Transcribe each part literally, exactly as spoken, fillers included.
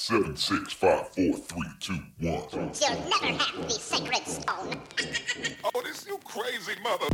Seven, six, five, four, three, two, one. You'll never have the sacred stone. Oh, this you crazy mother...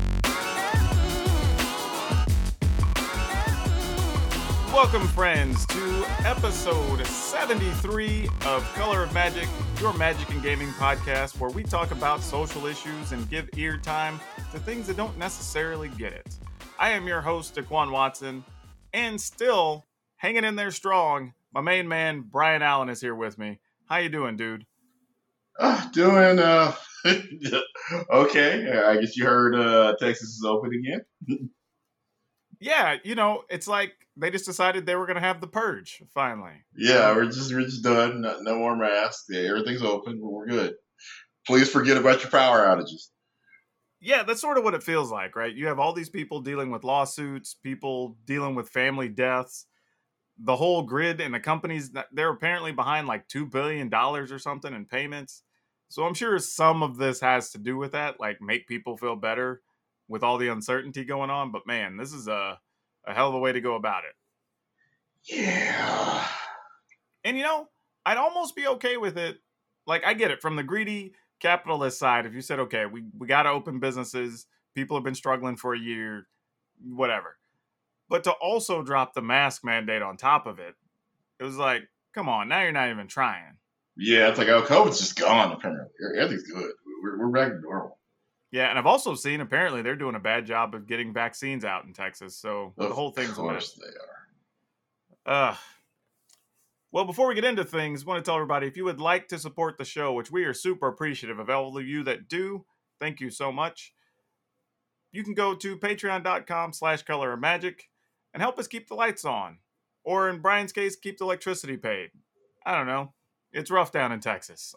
Welcome, friends, to episode seventy-three of Color of Magic, your magic and gaming podcast, where we talk about social issues and give ear time to things that don't necessarily get it. I am your host, Daquan Watson, and still hanging in there strong, my main man, Brian Allen, is here with me. How you doing, dude? Uh, doing, uh, okay. I guess you heard uh, Texas is open again. Yeah, you know, it's like they just decided they were going to have the purge, finally. Yeah, we're just we're just done. No, no more masks. Yeah, everything's open. We're good. Please forget about your power outages. Yeah, that's sort of what it feels like, right? You have all these people dealing with lawsuits, people dealing with family deaths. The whole grid and the companies, they're apparently behind like two billion dollars or something in payments. So I'm sure some of this has to do with that, like make people feel better with all the uncertainty going on. But man, this is a, a hell of a way to go about it. Yeah. And you know, I'd almost be okay with it. Like, I get it from the greedy capitalist side. If you said, okay, we, we got to open businesses, people have been struggling for a year, whatever. But to also drop the mask mandate on top of it, it was like, come on, now you're not even trying. Yeah, it's like, oh, COVID's just gone, apparently. Everything's good. We're, we're back to normal. Yeah, and I've also seen, apparently, they're doing a bad job of getting vaccines out in Texas, so Of the whole thing's a mess. Of course they are. Uh, well, before we get into things, I want to tell everybody, if you would like to support the show, which we are super appreciative of all of you that do, thank you so much. You can go to patreon.com slash color of magic and help us keep the lights on. Or in Brian's case, keep the electricity paid. I don't know. It's rough down in Texas.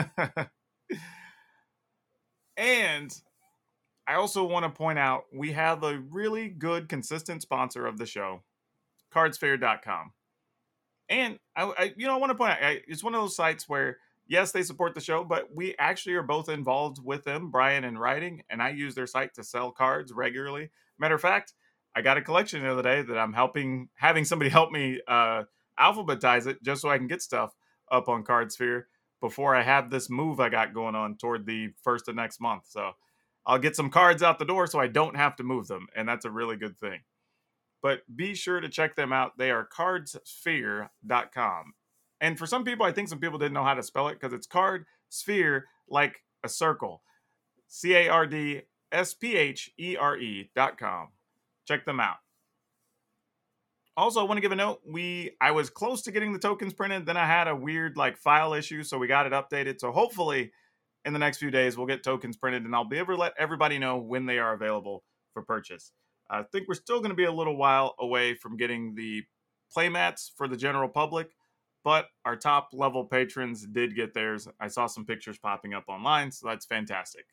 And I also want to point out, we have a really good, consistent sponsor of the show, Cardsphere dot com. And, I, I you know, I want to point out, I, it's one of those sites where, yes, they support the show, but we actually are both involved with them, Brian, in writing, and I use their site to sell cards regularly. Matter of fact, I got a collection the other day that I'm helping, having somebody help me uh, alphabetize it just so I can get stuff up on Cardsphere before I have this move I got going on toward the first of next month. So I'll get some cards out the door so I don't have to move them, and that's a really good thing. But be sure to check them out. They are cardsphere dot com. And for some people, I think some people didn't know how to spell it because it's card sphere like a circle. C A R D S P H E R E dot com. Check them out. Also, I want to give a note. We I was close to getting the tokens printed. Then I had a weird like file issue, so we got it updated. So hopefully in the next few days, we'll get tokens printed, and I'll be able to let everybody know when they are available for purchase. I think we're still going to be a little while away from getting the playmats for the general public, but our top level patrons did get theirs. I saw some pictures popping up online, so that's fantastic.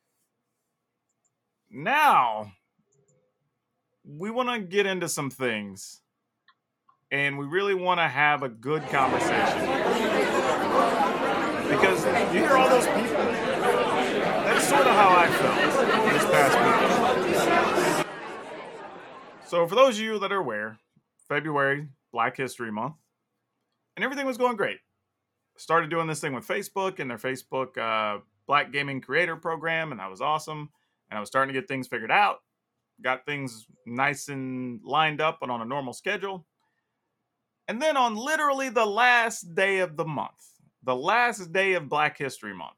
Now, we want to get into some things, and we really want to have a good conversation. Because you hear all those people, that's sort of how I felt this past weekend. So for those of you that are aware, February, Black History Month, and everything was going great. Started doing this thing with Facebook and their Facebook uh, Black Gaming Creator Program, and that was awesome. And I was starting to get things figured out. Got things nice and lined up and on a normal schedule. And then on literally the last day of the month, the last day of Black History Month,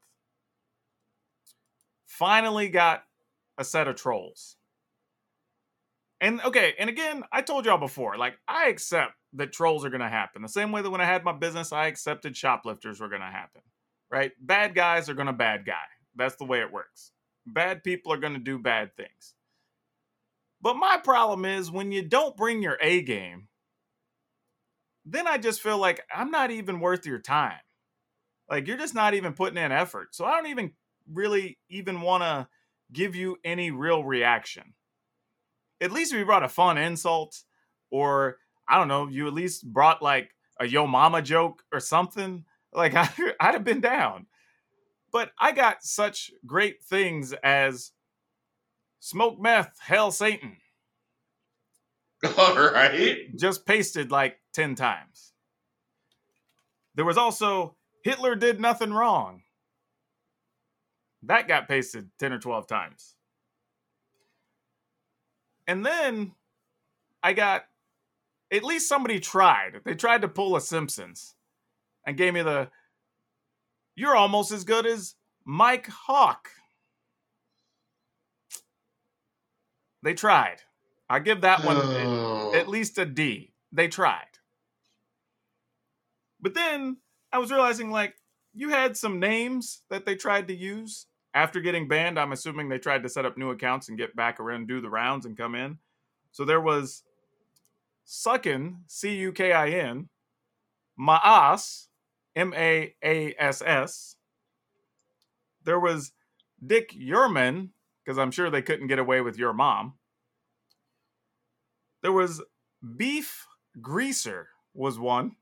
finally got a set of trolls. And okay, and again, I told y'all before, like, I accept that trolls are going to happen. The same way that when I had my business, I accepted shoplifters were going to happen, right? Bad guys are going to bad guy. That's the way it works. Bad people are going to do bad things. But my problem is when you don't bring your A game, then I just feel like I'm not even worth your time. Like, you're just not even putting in effort. So I don't even really even want to give you any real reaction. At least if you brought a fun insult, or I don't know, you at least brought like a yo mama joke or something, like I, I'd have been down. But I got such great things as smoke meth, hell Satan. All right. Just pasted like ten times. There was also Hitler did nothing wrong. That got pasted ten or twelve times. And then I got, at least somebody tried. They tried to pull a Simpsons and gave me the, you're almost as good as Mike Hawk. They tried. I give that one Oh. at least a D. They tried. But then I was realizing, like, you had some names that they tried to use. After getting banned, I'm assuming they tried to set up new accounts and get back around, do the rounds, and come in. So there was Suckin, C U K I N, Maas, M A A S S. There was Dick Yerman, because I'm sure they couldn't get away with your mom. There was Beef Greaser was one.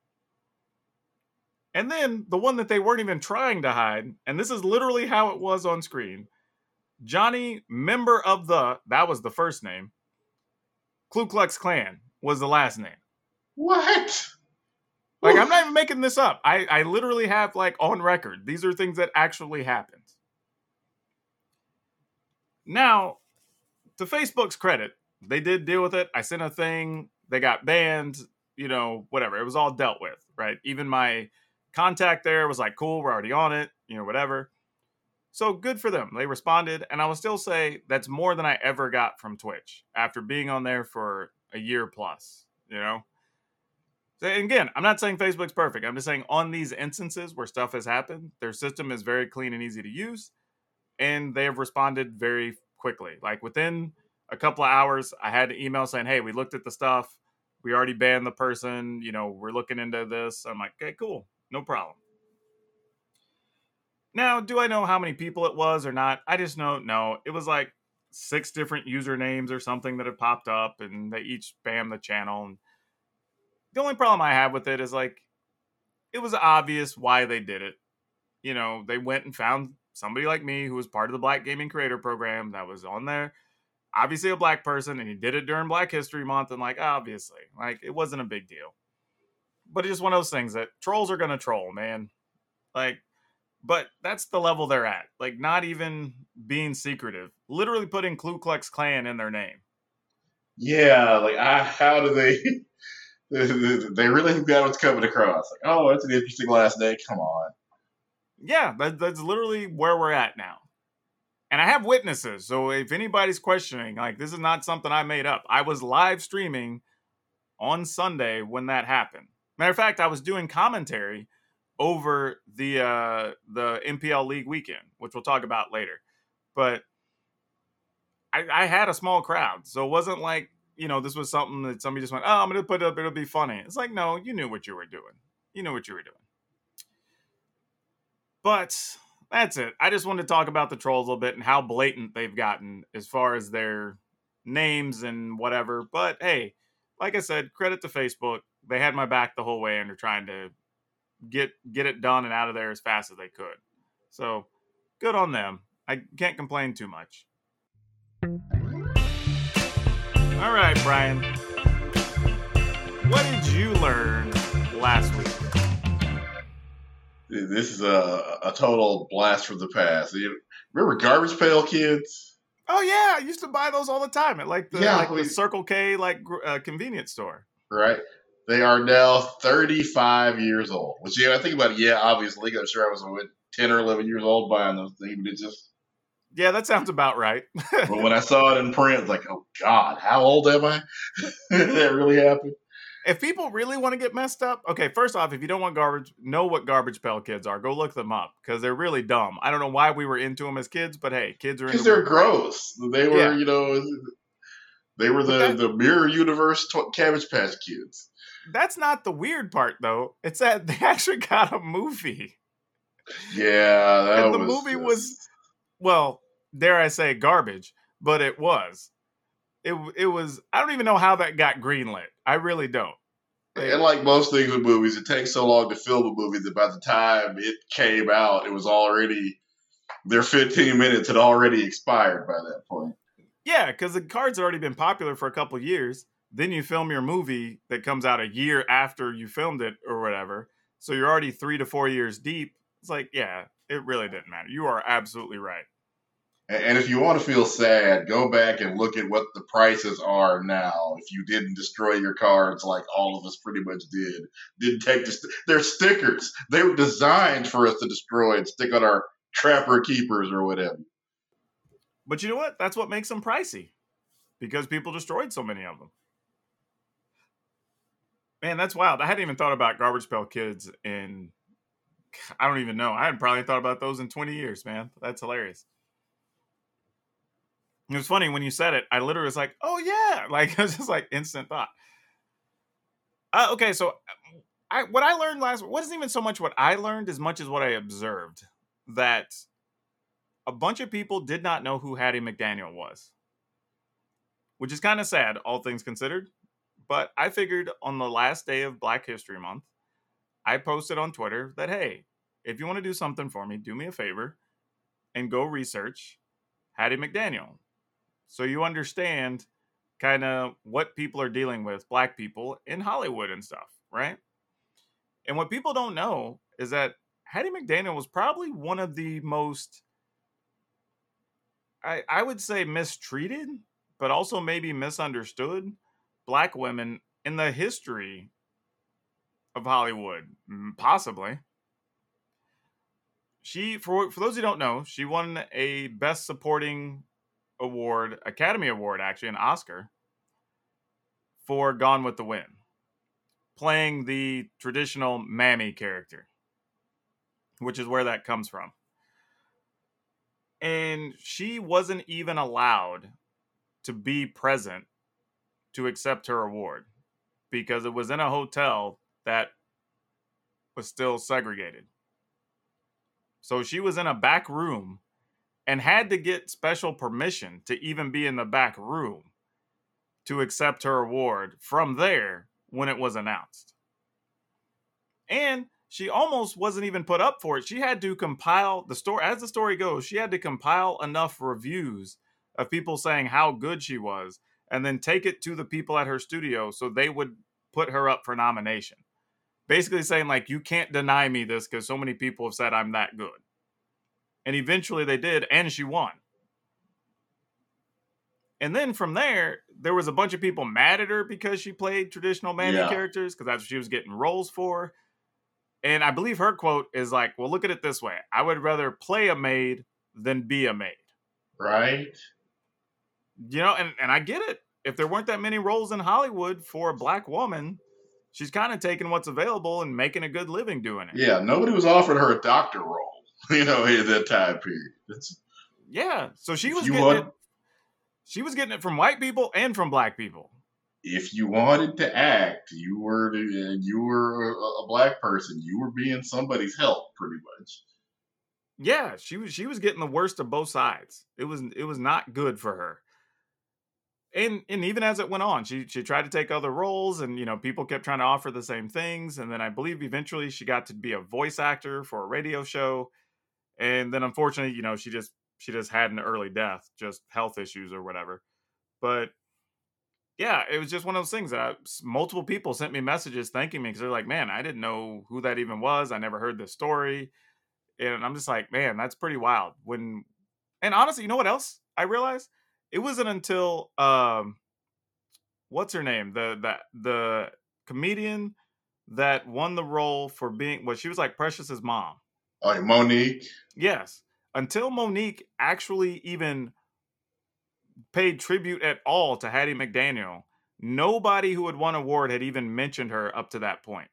And then the one that they weren't even trying to hide, and this is literally how it was on screen. Johnny, member of the, that was the first name. Ku Klux Klan was the last name. What? Like, I'm not even making this up. I, I literally have, like, on record. These are things that actually happened. Now, to Facebook's credit, they did deal with it. I sent a thing. They got banned. You know, whatever. It was all dealt with, right? Even my contact there was like, cool, we're already on it, you know, whatever. So good for them. They responded, and I will still say that's more than I ever got from Twitch after being on there for a year plus, you know? So, and again, I'm not saying Facebook's perfect. I'm just saying on these instances where stuff has happened, their system is very clean and easy to use, and they have responded very quickly. Like within a couple of hours, I had an email saying, hey, we looked at the stuff. We already banned the person. You know, we're looking into this. I'm like, okay, cool. No problem. Now, do I know how many people it was or not? I just know, no, it was like six different usernames or something that have popped up, and they each spam the channel. And the only problem I have with it is, like, it was obvious why they did it. You know, they went and found somebody like me who was part of the Black Gaming Creator Program that was on there. Obviously a black person, and he did it during Black History Month, and, like, obviously, like, it wasn't a big deal. But it's just one of those things that trolls are going to troll, man. Like, but that's the level they're at. Like, not even being secretive. Literally putting Ku Klux Klan in their name. Yeah, like, I, how do they... They really got what's coming across. Like, oh, that's an interesting last name. Come on. Yeah, that, that's literally where we're at now. And I have witnesses. So if anybody's questioning, like, this is not something I made up. I was live streaming on Sunday when that happened. Matter of fact, I was doing commentary over the uh, the M P L League weekend, which we'll talk about later. But I, I had a small crowd. So it wasn't like, you know, this was something that somebody just went, oh, I'm going to put it up. It'll be funny. It's like, no, you knew what you were doing. You knew what you were doing. But that's it. I just wanted to talk about the trolls a little bit and how blatant they've gotten as far as their names and whatever. But hey, like I said, credit to Facebook. They had my back the whole way and they're trying to get get it done and out of there as fast as they could. So good on them. I can't complain too much. All right, Brian. What did you learn last week? This is a, a total blast from the past. You remember Garbage Pail Kids? Oh yeah, I used to buy those all the time at like the Yeah, like we- the Circle K like uh, convenience store. Right? They are now thirty-five years old. Which, yeah, I think about it. Yeah, obviously, I'm sure I was what, ten or eleven years old buying those things, but it just. Yeah, that sounds about right. But when I saw it in print, I was like, oh God, how old am I? That really happened. If people really want to get messed up, okay, first off, if you don't want garbage, know what Garbage Pail Kids are. Go look them up because they're really dumb. I don't know why we were into them as kids, but hey, kids are into Because they're weird- gross. They were, Yeah. you know, they were the, But that- the Mirror Universe tw- Cabbage Patch Kids. That's not the weird part, though. It's that they actually got a movie. Yeah, that And the was. movie was, well, dare I say garbage, but it was. It it was, I don't even know how that got greenlit. I really don't. And like most things with movies, it takes so long to film a movie that by the time it came out, it was already, their fifteen minutes had already expired by that point. Yeah, because the card's already been popular for a couple of years. Then you film your movie that comes out a year after you filmed it or whatever. So you're already three to four years deep. It's like, yeah, it really didn't matter. You are absolutely right. And if you want to feel sad, go back and look at what the prices are now. If you didn't destroy your cards like all of us pretty much did, didn't take the st- they're stickers. They were designed for us to destroy and stick on our Trapper Keepers or whatever. But you know what? That's what makes them pricey, because people destroyed so many of them. Man, that's wild. I hadn't even thought about Garbage Pail Kids in, I don't even know. I hadn't probably thought about those in twenty years, man. That's hilarious. It was funny when you said it. I literally was like, "Oh yeah!" Like it was just like instant thought. Uh, okay, so I what I learned last wasn't even so much what I learned as much as what I observed. That a bunch of people did not know who Hattie McDaniel was, which is kind of sad, all things considered. But I figured on the last day of Black History Month, I posted on Twitter that, hey, if you want to do something for me, do me a favor and go research Hattie McDaniel, so you understand kind of what people are dealing with, Black people in Hollywood and stuff, right? And what people don't know is that Hattie McDaniel was probably one of the most, I, I would say, mistreated, but also maybe misunderstood Black women in the history of Hollywood, possibly. She, for for those who don't know, she won a Best Supporting Award, Academy Award, actually, an Oscar, for Gone with the Wind, playing the traditional Mammy character, which is where that comes from. And she wasn't even allowed to be present to accept her award because it was in a hotel that was still segregated. So she was in a back room and had to get special permission to even be in the back room to accept her award from there when it was announced. And she almost wasn't even put up for it. She had to compile the story, as the story goes, she had to compile enough reviews of people saying how good she was and then take it to the people at her studio so they would put her up for nomination. Basically saying, like, you can't deny me this because so many people have said I'm that good. And eventually they did, and she won. And then from there, there was a bunch of people mad at her because she played traditional Mammy Yeah. characters, because that's what she was getting roles for. And I believe her quote is like, well, look at it this way. I would rather play a maid than be a maid. Right? You know, and, and I get it. If there weren't that many roles in Hollywood for a Black woman, she's kind of taking what's available and making a good living doing it. Yeah, nobody was offering her a doctor role, you know, at that time period. It's, yeah, so she was you getting want, it. She was getting it from white people and from Black people. If you wanted to act, you were to, you were a, a Black person. You were being somebody's help, pretty much. Yeah, she was she was getting the worst of both sides. It was it was not good for her. And and even as it went on, she she tried to take other roles, and you know people kept trying to offer the same things. And then I believe eventually she got to be a voice actor for a radio show. And then unfortunately, you know, she just she just had an early death, just health issues or whatever. But yeah, it was just one of those things that I, multiple people sent me messages thanking me because they're like, man, I didn't know who that even was. I never heard this story. And I'm just like, man, that's pretty wild. When, and honestly, you know what else I realized? It wasn't until, um, what's her name? The, the, the comedian that won the role for being, well, she was like Precious's mom. Oh, Monique? Yes. Until Monique actually even paid tribute at all to Hattie McDaniel, nobody who had won an award had even mentioned her up to that point.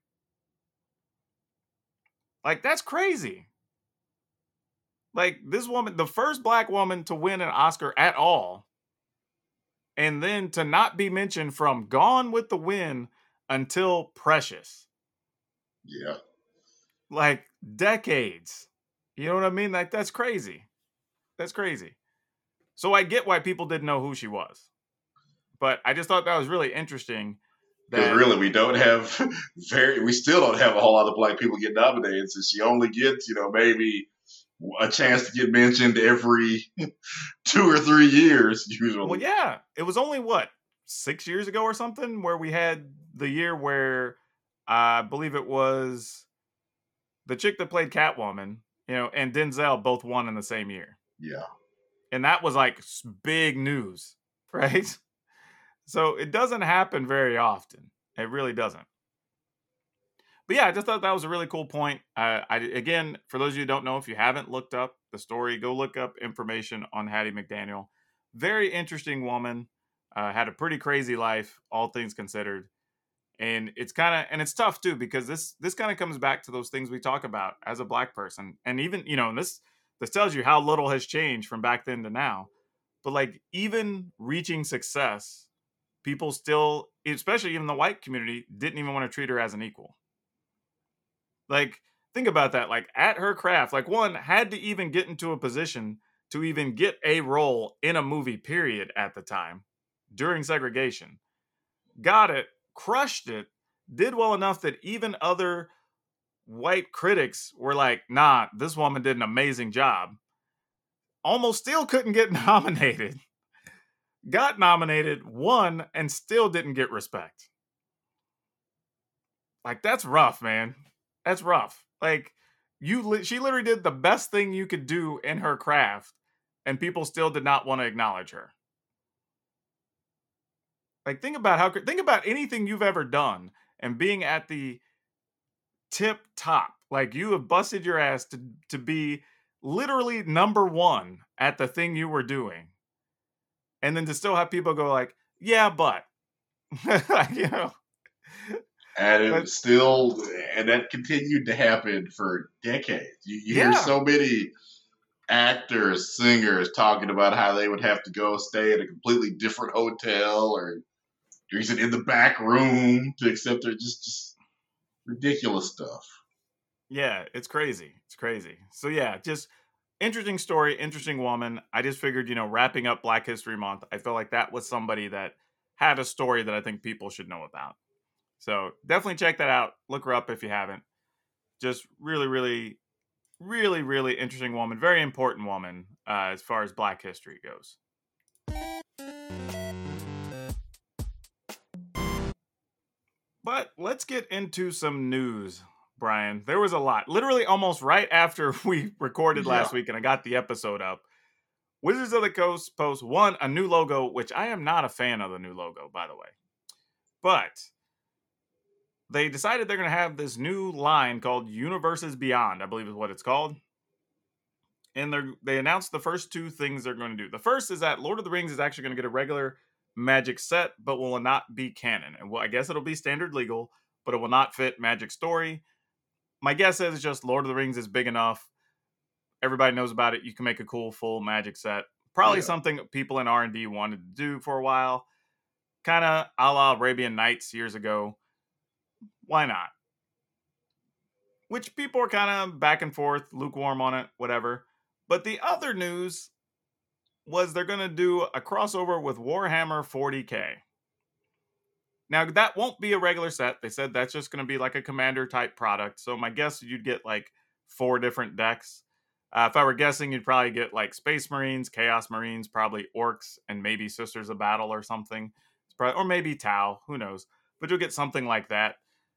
Like, that's crazy. Like, this woman, the first Black woman to win an Oscar at all, and then to not be mentioned from Gone with the Wind until Precious. Yeah. Like, decades. You know what I mean? Like, that's crazy. That's crazy. So I get why people didn't know who she was. But I just thought that was really interesting. Because That, really, we don't have very, we still don't have a whole lot of Black people get nominated. So she only gets, you know, maybe a chance to get mentioned every two or three years, usually. well, yeah, it was only what, six years ago or something, where we had the year where uh, I believe it was the chick that played Catwoman, you know, and Denzel both won in the same year. Yeah. And that was like big news, right? So it doesn't happen very often. It really doesn't. But yeah, I just thought that was a really cool point. Uh, I again, for those of you who don't know, if you haven't looked up the story, go look up information on Hattie McDaniel. Very interesting woman. Uh, had a pretty crazy life, all things considered. And it's kind of, and it's tough too, because this this kind of comes back to those things we talk about as a Black person. And even, you know, this this tells you how little has changed from back then to now. But like, even reaching success, people still, especially even the white community, didn't even want to treat her as an equal. Like, think about that. Like, at her craft, like, one had to even get into a position to even get a role in a movie, period, at the time, during segregation. Got it, crushed it, did well enough that even other white critics were like, nah, this woman did an amazing job. Almost still couldn't get nominated. Got nominated, won, and still didn't get respect. Like, that's rough, man. That's rough. Like, you, li- she literally did the best thing you could do in her craft, and people still did not want to acknowledge her. Like, think about how, think about anything you've ever done and being at the tip top. Like, you have busted your ass to, to be literally number one at the thing you were doing. And then to still have people go like, yeah, but, you know. And it But- was still, and that continued to happen for decades. You, you hear Yeah. so many actors, singers talking about how they would have to go stay at a completely different hotel or even in the back room to accept their just, just ridiculous stuff. Yeah, it's crazy. It's crazy. So yeah, just interesting story, interesting woman. I just figured, you know, wrapping up Black History Month, I felt like that was somebody that had a story that I think people should know about. So definitely check that out. Look her up if you haven't. Just really, really, really, really interesting woman. Very important woman uh, as far as Black history goes. But let's get into some news, Brian. There was a lot. Literally almost right after we recorded last Yeah. week and I got the episode up. Wizards of the Coast posts, one, a new logo, which I am not a fan of the new logo, by the way. But they decided they're going to have this new line called Universes Beyond, I believe is what it's called. And they they announced the first two things they're going to do. The first is that Lord of the Rings is actually going to get a regular Magic set, but will not be canon. And well, I guess it'll be standard legal, but it will not fit Magic story. My guess is just Lord of the Rings is big enough. Everybody knows about it. You can make a cool full Magic set. Probably Yeah. something people in R and D wanted to do for a while. Kind of a la Arabian Nights years ago. Why not? Which people are kind of back and forth, lukewarm on it, whatever. But the other news was they're going to do a crossover with Warhammer forty K. Now, that won't be a regular set. They said that's just going to be like a commander type product. So my guess, you'd get like four different decks. Uh, if I were guessing, you'd probably get like Space Marines, Chaos Marines, probably Orcs, and maybe Sisters of Battle or something. It's probably, or maybe Tau, who knows. But you'll get something like that.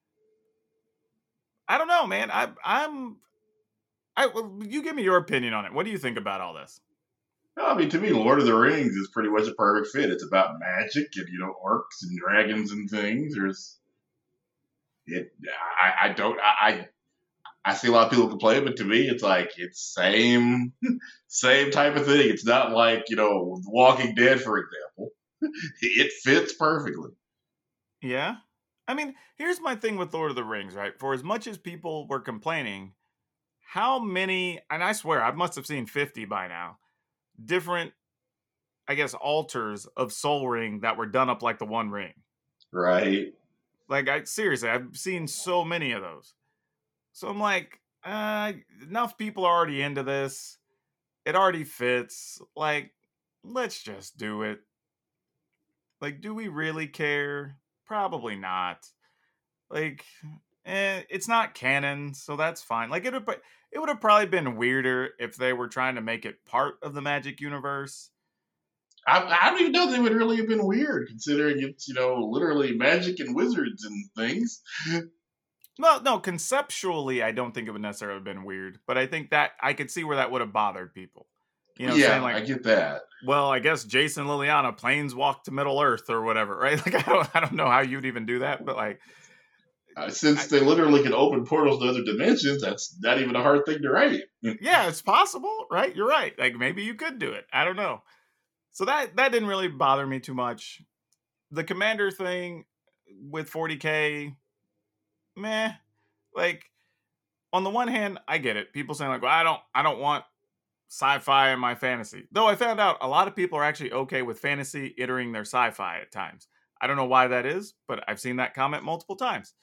I don't know, man. I, I'm... I, well, you give me your opinion on it. What do you think about all this? No, I mean, to me, Lord of the Rings is pretty much a perfect fit. It's about magic and, you know, orcs and dragons and things. There's, it. I, I don't, I, I see a lot of people complain, but to me, it's like, it's same, same type of thing. It's not like, you know, Walking Dead, for example. It fits perfectly. Yeah. I mean, here's my thing with Lord of the Rings, right? For as much as people were complaining, how many, and I swear, I must have seen fifty by now, different, I guess, altars of Soul Ring that were done up like the One Ring. Right. Like, I seriously, I've seen so many of those. So I'm like, uh, enough people are already into this. It already fits. Like, let's just do it. Like, do we really care? Probably not. Like, eh, it's not canon, so that's fine. Like, it would, it would have probably been weirder if they were trying to make it part of the Magic universe. I, I don't even know if it would really have been weird, considering it's, you know, literally magic and wizards and things. Well, no, conceptually, I don't think it would necessarily have been weird, but I think that I could see where that would have bothered people. You know, saying Yeah, like, I get that. well, I guess Jason Liliana planes walk to Middle Earth or whatever, right? Like, I don't, I don't know how you'd even do that, but like, Uh, since I, they literally can open portals to other dimensions, that's not even a hard thing to write. yeah, it's possible, right? You're right. Like, maybe you could do it. I don't know. So that that didn't really bother me too much. The Commander thing with forty K, meh. Like, on the one hand, I get it. People saying like, well, I don't, I don't want sci-fi in my fantasy. Though I found out a lot of people are actually okay with fantasy entering their sci-fi at times. I don't know why that is, but I've seen that comment multiple times.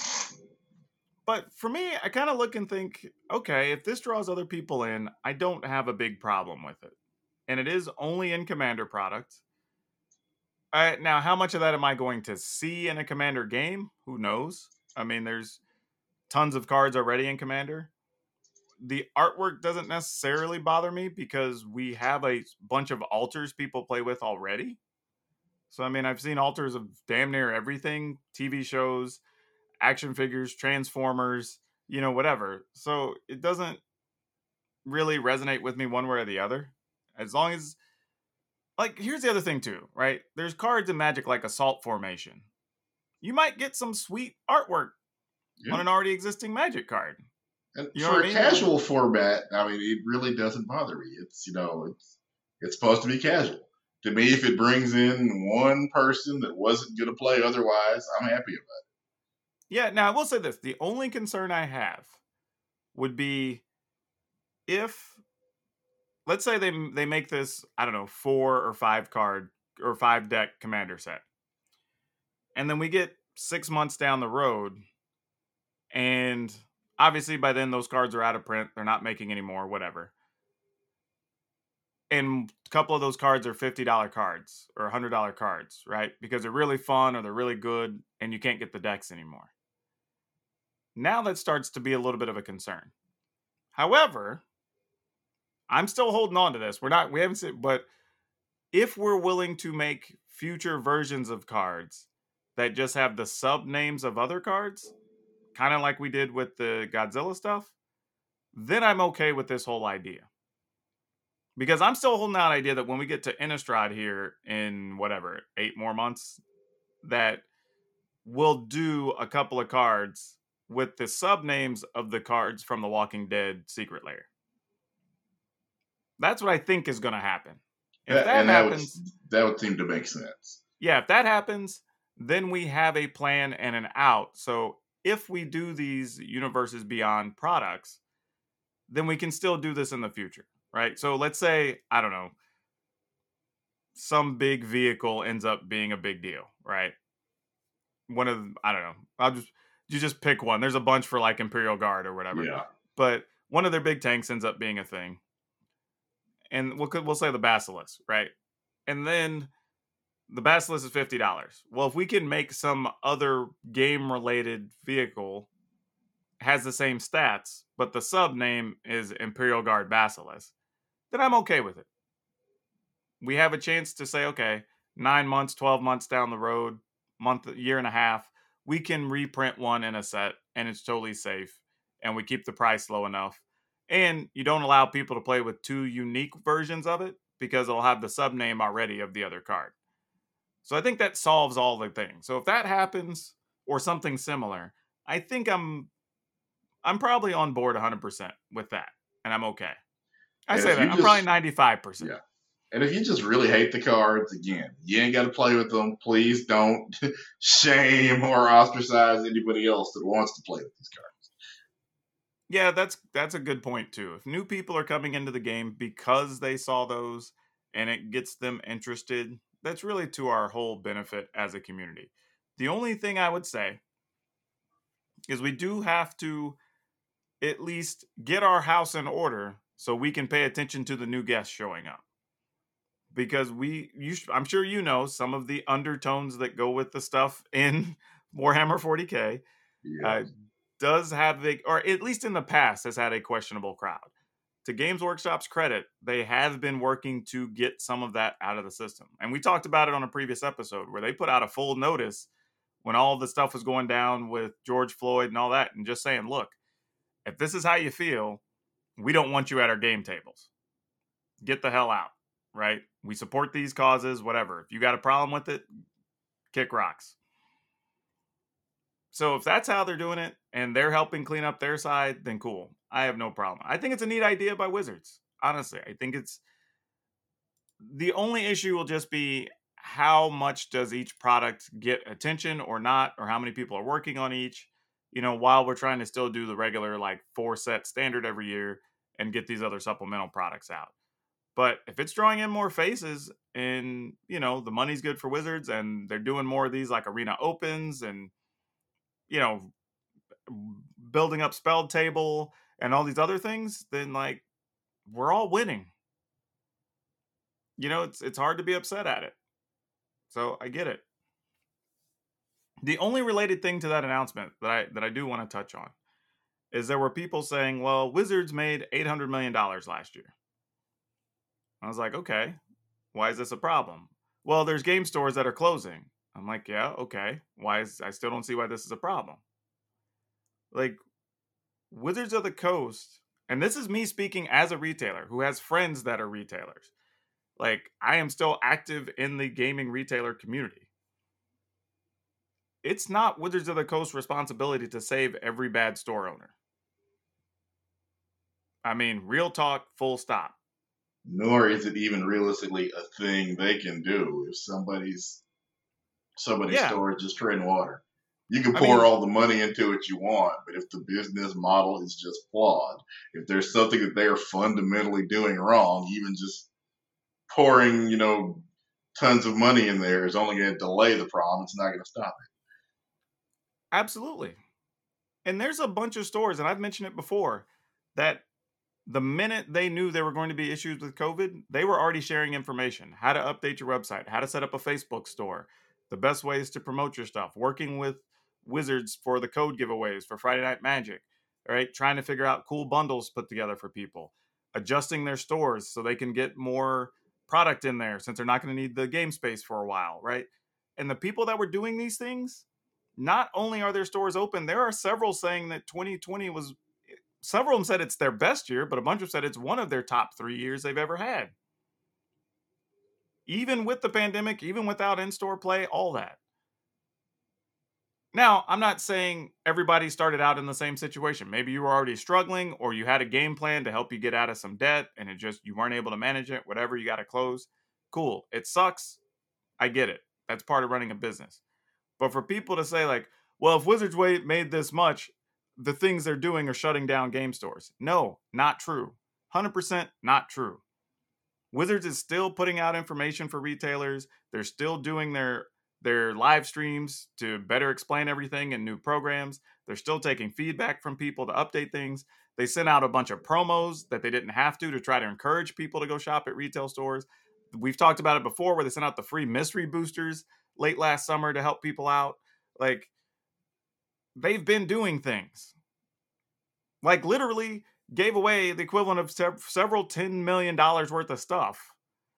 But for me, I kind of look and think, okay, if this draws other people in, I don't have a big problem with it. And it is only in Commander product. Uh, now, how much of that am I going to see in a Commander game? Who knows? I mean, there's tons of cards already in Commander. The artwork doesn't necessarily bother me because we have a bunch of alters people play with already. So, I mean, I've seen alters of damn near everything, T V shows, action figures, Transformers, you know, whatever. So it doesn't really resonate with me one way or the other. As long as, like, here's the other thing too, right? There's cards in Magic like Assault Formation. You might get some sweet artwork Yeah. on an already existing Magic card. And You know for what a I mean? casual format, I mean, it really doesn't bother me. It's, you know, it's it's supposed to be casual. To me, if it brings in one person that wasn't going to play otherwise, I'm happy about it. Yeah, now I will say this. The only concern I have would be if, let's say they they make this, I don't know, four or five card or five deck Commander set. And then we get six months down the road, and obviously by then those cards are out of print. They're not making any more, whatever. And a couple of those cards are fifty dollars cards or one hundred dollars cards, right? Because they're really fun or they're really good and you can't get the decks anymore. Now that starts to be a little bit of a concern. However, I'm still holding on to this. We're not, we haven't seen, but if we're willing to make future versions of cards that just have the sub names of other cards, kind of like we did with the Godzilla stuff, then I'm okay with this whole idea. Because I'm still holding out the idea that when we get to Innistrad here in whatever, eight more months, that we'll do a couple of cards with the sub names of the cards from the Walking Dead Secret Lair. That's what I think is going to happen. If That- that and that would, happens, that would seem to make sense. yeah, if that happens, then we have a plan and an out. So if we do these Universes Beyond products, then we can still do this in the future, right? So let's say, I don't know, some big vehicle ends up being a big deal, right? One of, I don't know, I'll just, you just pick one. There's a bunch for like Imperial Guard or whatever. Yeah. But one of their big tanks ends up being a thing. And we'll, we'll say the Basilisk, right? And then the Basilisk is fifty dollars. Well, if we can make some other game-related vehicle has the same stats, but the sub name is Imperial Guard Basilisk, then I'm okay with it. We have a chance to say, okay, nine months, twelve months down the road, month, year and a half, we can reprint one in a set, and it's totally safe, and we keep the price low enough. And you don't allow people to play with two unique versions of it because it'll have the sub name already of the other card. So I think that solves all the things. So if that happens or something similar, I think I'm I'm probably on board one hundred percent with that, and I'm okay. I And say if that. you I'm just- probably ninety-five percent. Yeah. And if you just really hate the cards, again, you ain't got to play with them. Please don't shame or ostracize anybody else that wants to play with these cards. Yeah, that's that's a good point too. If new people are coming into the game because they saw those and it gets them interested, that's really to our whole benefit as a community. The only thing I would say is we do have to at least get our house in order so we can pay attention to the new guests showing up. Because we, you, I'm sure you know some of the undertones that go with the stuff in Warhammer forty K. Yeah. Uh, does have a, or at least in the past has had a questionable crowd. To Games Workshop's credit, they have been working to get some of that out of the system. And we talked about it on a previous episode where they put out a full notice when all the stuff was going down with George Floyd and all that, and just saying, look, if this is how you feel, we don't want you at our game tables. Get the hell out, right? We support these causes, whatever. If you got a problem with it, kick rocks. So if that's how they're doing it and they're helping clean up their side, then cool. I have no problem. I think it's a neat idea by Wizards. Honestly, I think it's the only issue will just be how much does each product get attention or not, or how many people are working on each, you know, while we're trying to still do the regular like four set standard every year and get these other supplemental products out. But if it's drawing in more faces and, you know, the money's good for Wizards and they're doing more of these like arena opens and, you know, building up spell table and all these other things, then like we're all winning. You know, it's it's hard to be upset at it. So I get it. The only related thing to that announcement that I that I do want to touch on is there were people saying, well, Wizards made eight hundred million dollars last year. I was like, okay, why is this a problem? Well, there's game stores that are closing. I'm like, yeah, okay. Why is I still don't see why this is a problem. Like, Wizards of the Coast, and this is me speaking as a retailer who has friends that are retailers. Like, I am still active in the gaming retailer community. It's not Wizards of the Coast's responsibility to save every bad store owner. I mean, real talk, full stop. Nor is it even realistically a thing they can do if somebody's somebody's Yeah. store is just treading water. You can I pour mean- all the money into it you want, but if the business model is just flawed, if there's something that they are fundamentally doing wrong, even just pouring, you know, tons of money in there is only going to delay the problem. It's not going to stop it. Absolutely. And there's a bunch of stores, and I've mentioned it before, that the minute they knew there were going to be issues with COVID, they were already sharing information, how to update your website, how to set up a Facebook store, the best ways to promote your stuff, working with Wizards for the code giveaways for Friday Night Magic, right? Trying to figure out cool bundles put together for people, adjusting their stores so they can get more product in there since they're not going to need the game space for a while, right? And the people that were doing these things, not only are their stores open, there are several saying that twenty twenty was, several of them said it's their best year, but a bunch of them said it's one of their top three years they've ever had. Even with the pandemic, even without in-store play, all that. Now, I'm not saying everybody started out in the same situation. Maybe you were already struggling or you had a game plan to help you get out of some debt and it just, you weren't able to manage it, whatever, you got to close. Cool. It sucks. I get it. That's part of running a business. But for people to say like, well, if Wizards made this much, the things they're doing are shutting down game stores. No, not true. one hundred percent not true. Wizards is still putting out information for retailers. They're still doing their their live streams to better explain everything and new programs. They're still taking feedback from people to update things. They sent out a bunch of promos that they didn't have to to try to encourage people to go shop at retail stores. We've talked about it before where they sent out the free mystery boosters late last summer to help people out. Like, they've been doing things. Like, literally gave away the equivalent of sev- several ten million dollars worth of stuff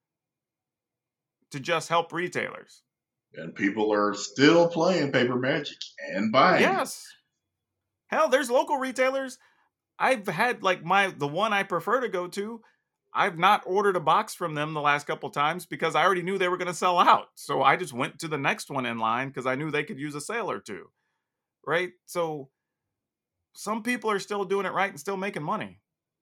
to just help retailers. And people are still playing Paper Magic and buying. Yes. Hell, there's local retailers. I've had like my, the one I prefer to go to, I've not ordered a box from them the last couple times because I already knew they were going to sell out. So I just went to the next one in line because I knew they could use a sale or two. Right? So some people are still doing it right and still making money.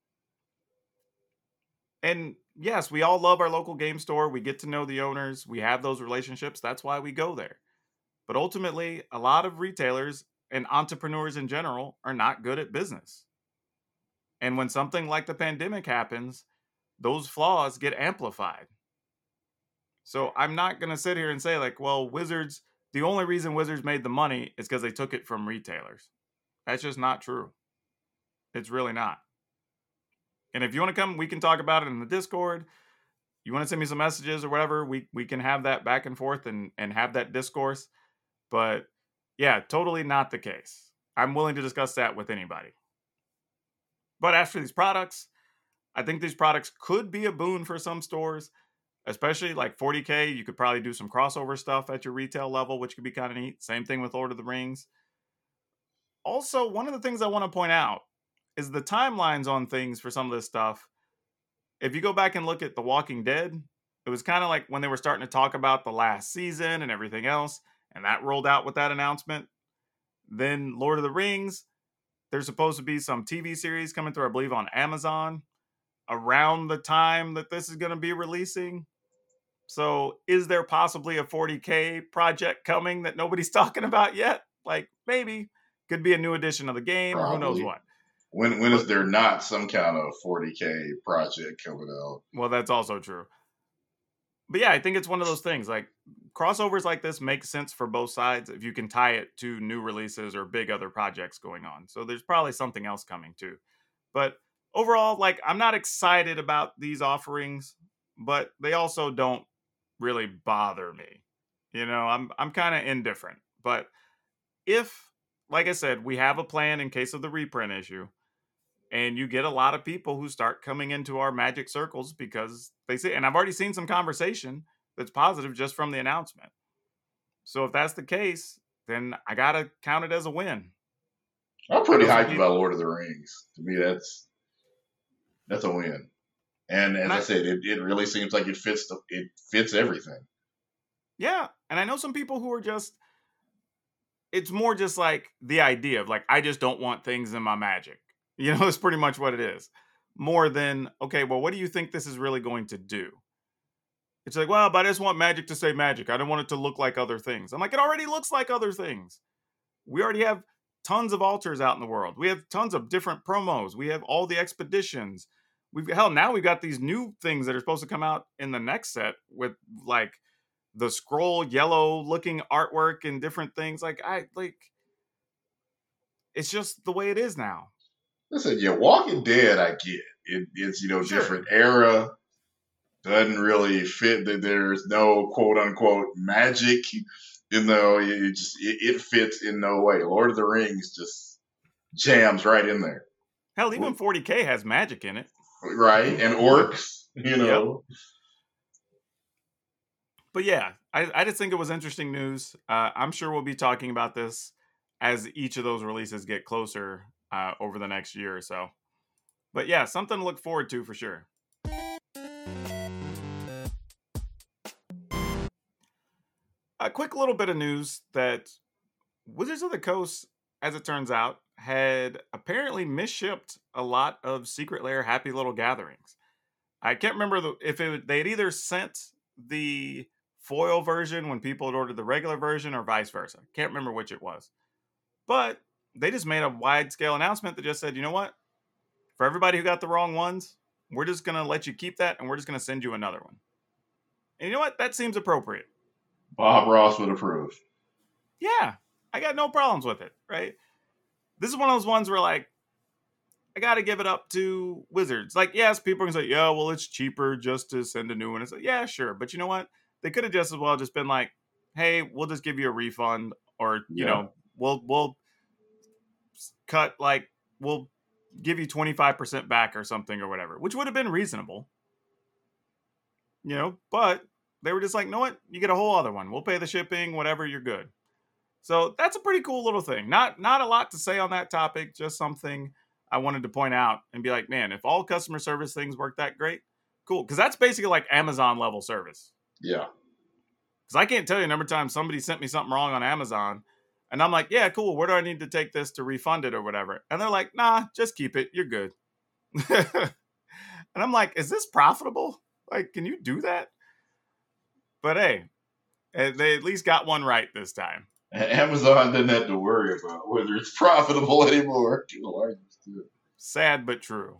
And yes, we all love our local game store. We get to know the owners. We have those relationships. That's why we go there. But ultimately, a lot of retailers and entrepreneurs in general are not good at business. And when something like the pandemic happens, those flaws get amplified. So I'm not going to sit here and say like, well, Wizards, the only reason Wizards made the money is because they took it from retailers. That's just not true. It's really not. And if you want to come, we can talk about it in the Discord. You want to send me some messages or whatever, we we can have that back and forth and, and have that discourse. But yeah, totally not the case. I'm willing to discuss that with anybody. But as for these products, I think these products could be a boon for some stores. especially like forty K. You could probably do some crossover stuff at your retail level, which could be kind of neat. Same thing with Lord of the Rings. Also, one of the things I want to point out is the timelines on things for some of this stuff. If you go back and look at The Walking Dead, it was kind of like when they were starting to talk about the last season and everything else, and that rolled out with that announcement. Then Lord of the Rings, there's supposed to be some T V series coming through, I believe, on Amazon around the time that this is going to be releasing. So is there possibly a forty K project coming that nobody's talking about yet? Like, maybe. Could be a new edition of the game, Probably. or who knows what. When when is there not some kind of forty K project coming out? Well, that's also true. But yeah, I think it's one of those things. Like, crossovers like this make sense for both sides if you can tie it to new releases or big other projects going on. So there's probably something else coming too. But overall, like, I'm not excited about these offerings, but they also don't really bother me. You know, I'm I'm kind of indifferent. But if, like I said, we have a plan in case of the reprint issue, and you get a lot of people who start coming into our Magic circles because they see, and I've already seen some conversation that's positive just from the announcement. So if that's the case, then I got to count it as a win. I'm pretty hyped about Lord of the Rings. To me, that's that's a win. And as and I, I said, it, it really seems like it fits the, it fits everything. Yeah. And I know some people who are just, it's more just like the idea of like, I just don't want things in my Magic. You know, it's pretty much what it is. More than, okay, well, what do you think this is really going to do? It's like, well, but I just want Magic to say Magic. I don't want it to look like other things. I'm like, it already looks like other things. We already have tons of altars out in the world. We have tons of different promos. We have all the expeditions. We've hell, now we've got these new things that are supposed to come out in the next set with like the scroll yellow looking artwork and different things. Like, I like, it's just the way it is now. Listen, yeah, Walking Dead, I get it. It's, you know, sure. Different era. Doesn't really fit. That there's no quote unquote magic. You know, it just it, it fits in no way. Lord of the Rings just jams right in there. Hell, even forty K has magic in it. Right, and orcs, you know. Yep. But yeah, I, I just think it was interesting news. Uh, I'm sure we'll be talking about this as each of those releases get closer uh, over the next year or so. But yeah, something to look forward to for sure. A quick little bit of news that Wizards of the Coast, as it turns out, had apparently misshipped a lot of Secret Lair Happy Little Gatherings. I can't remember the, if it, they'd either sent the foil version when people had ordered the regular version or vice versa. Can't remember which it was. But they just made a wide-scale announcement that just said, you know what? For everybody who got the wrong ones, we're just going to let you keep that and we're just going to send you another one. And you know what? That seems appropriate. Bob Ross would approve. Yeah, I got no problems with it, right? This is one of those ones where, like, I got to give it up to Wizards. Like, yes, people are going to say, yeah, well, it's cheaper just to send a new one. It's like, yeah, sure. But you know what? They could have just as well just been like, hey, we'll just give you a refund, or, you yeah. know, we'll we'll cut, like, we'll give you twenty-five percent back or something or whatever, which would have been reasonable. You know, but they were just like, you know what? You get a whole other one. We'll pay the shipping, whatever, you're good. So that's a pretty cool little thing. Not not a lot to say on that topic, just something I wanted to point out and be like, man, if all customer service things work that great, cool. Because that's basically like Amazon level service. Yeah. Because I can't tell you a number of times somebody sent me something wrong on Amazon, and I'm like, yeah, cool. Where do I need to take this to refund it or whatever? And they're like, nah, just keep it. You're good. And I'm like, is this profitable? Like, can you do that? But hey, they at least got one right this time. Amazon doesn't have to worry about whether it's profitable anymore. Sad but true.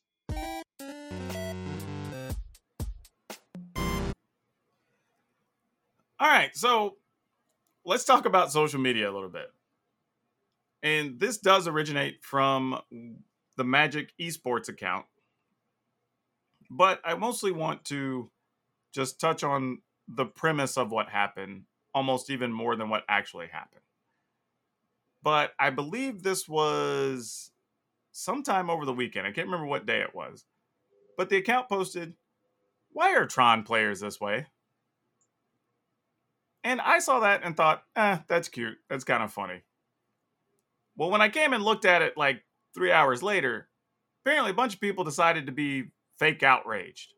All right, so let's talk about social media a little bit. And this does originate from the Magic Esports account. But I mostly want to just touch on the premise of what happened, almost even more than what actually happened. But I believe this was sometime over the weekend. I can't remember what day it was. But the account posted, why are Tron players this way? And I saw that and thought, eh, that's cute. That's kind of funny. Well, when I came and looked at it like three hours later, apparently a bunch of people decided to be fake outraged.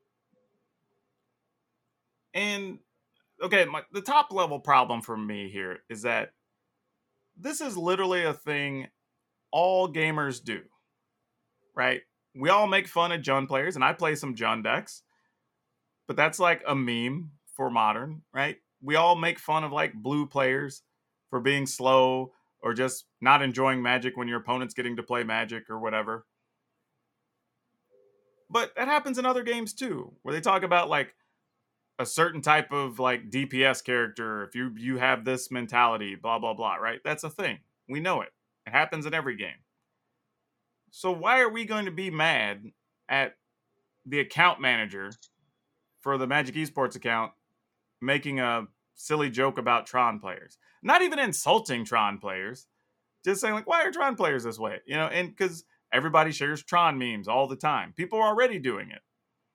And, okay, my, the top level problem for me here is that this is literally a thing all gamers do, right? We all make fun of Jund players, and I play some Jund decks, but that's like a meme for Modern, right? We all make fun of like blue players for being slow or just not enjoying Magic when your opponent's getting to play Magic or whatever. But that happens in other games too, where they talk about like a certain type of like D P S character. If you you have this mentality, blah, blah, blah, right? That's a thing. We know it. It happens in every game. So why are we going to be mad at the account manager for the Magic Esports account making a silly joke about Tron players? Not even insulting Tron players. Just saying like, why are Tron players this way? You know, and because everybody shares Tron memes all the time. People are already doing it.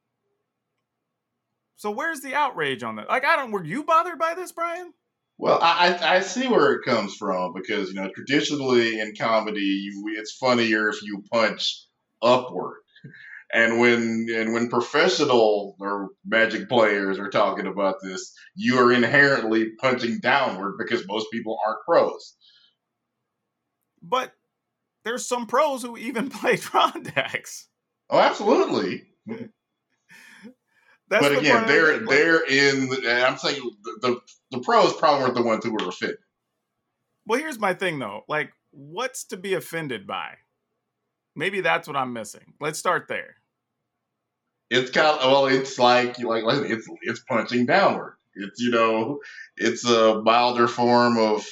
So where's the outrage on that? Like, I don't, were you bothered by this, Brian? Well, I, I I see where it comes from because, you know, traditionally in comedy, you, it's funnier if you punch upward. And when and when professional or Magic players are talking about this, you are inherently punching downward because most people aren't pros. But there's some pros who even play Tron decks. Oh, absolutely. That's but the again, part they're I think, they're in. The, and I'm saying the, the the pros probably weren't the ones who were offended. Well, here's my thing though. Like, what's to be offended by? Maybe that's what I'm missing. Let's start there. It's kind of well, it's like like like it's it's punching downward. It's you know, it's a milder form of.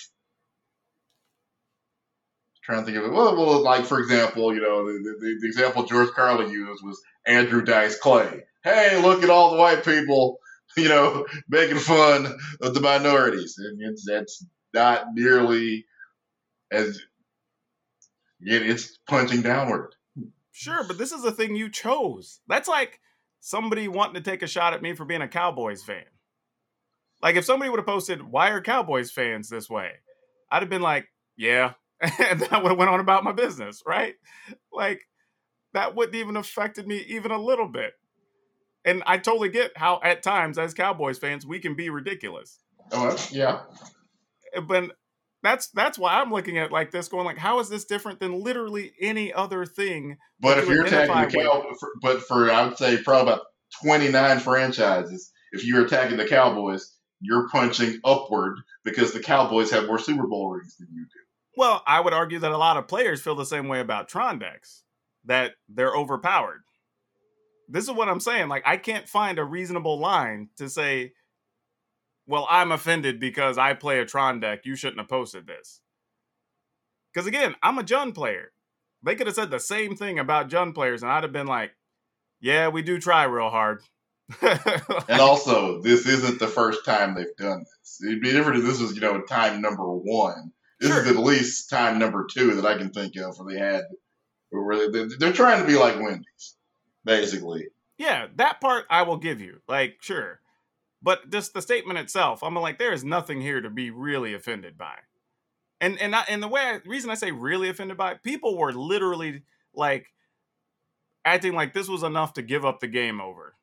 Trying to think of it. Well, well, like for example, you know, the, the, the example George Carlin used was Andrew Dice Clay. Hey, look at all the white people, you know, making fun of the minorities, and it's that's not nearly as. Yet it's punching downward. Sure, but this is a thing you chose. That's like somebody wanting to take a shot at me for being a Cowboys fan. Like if somebody would have posted, "Why are Cowboys fans this way?" I'd have been like, "Yeah." And then I would have went on about my business, right? Like, that wouldn't even affected me even a little bit. And I totally get how, at times, as Cowboys fans, we can be ridiculous. Oh, yeah. But that's that's why I'm looking at like this, going like, how is this different than literally any other thing? But if you you're attacking the identify Cow, for, but for I would say probably about twenty-nine franchises, if you're attacking the Cowboys, you're punching upward because the Cowboys have more Super Bowl rings than you do. Well, I would argue that a lot of players feel the same way about Tron decks, that they're overpowered. This is what I'm saying. Like, I can't find a reasonable line to say, well, I'm offended because I play a Tron deck. You shouldn't have posted this. Because again, I'm a Jund player. They could have said the same thing about Jund players, and I'd have been like, yeah, we do try real hard. Like, and also, this isn't the first time they've done this. It'd be different if this was, you know, time number one. This sure. is at least time number two that I can think of where they had, where they, they're trying to be like Wendy's, basically. Yeah, that part I will give you. Like, sure. But just the statement itself, I'm like, there is nothing here to be really offended by. And and I, and the way I, the reason I say really offended by it, people were literally like acting like this was enough to give up the game over.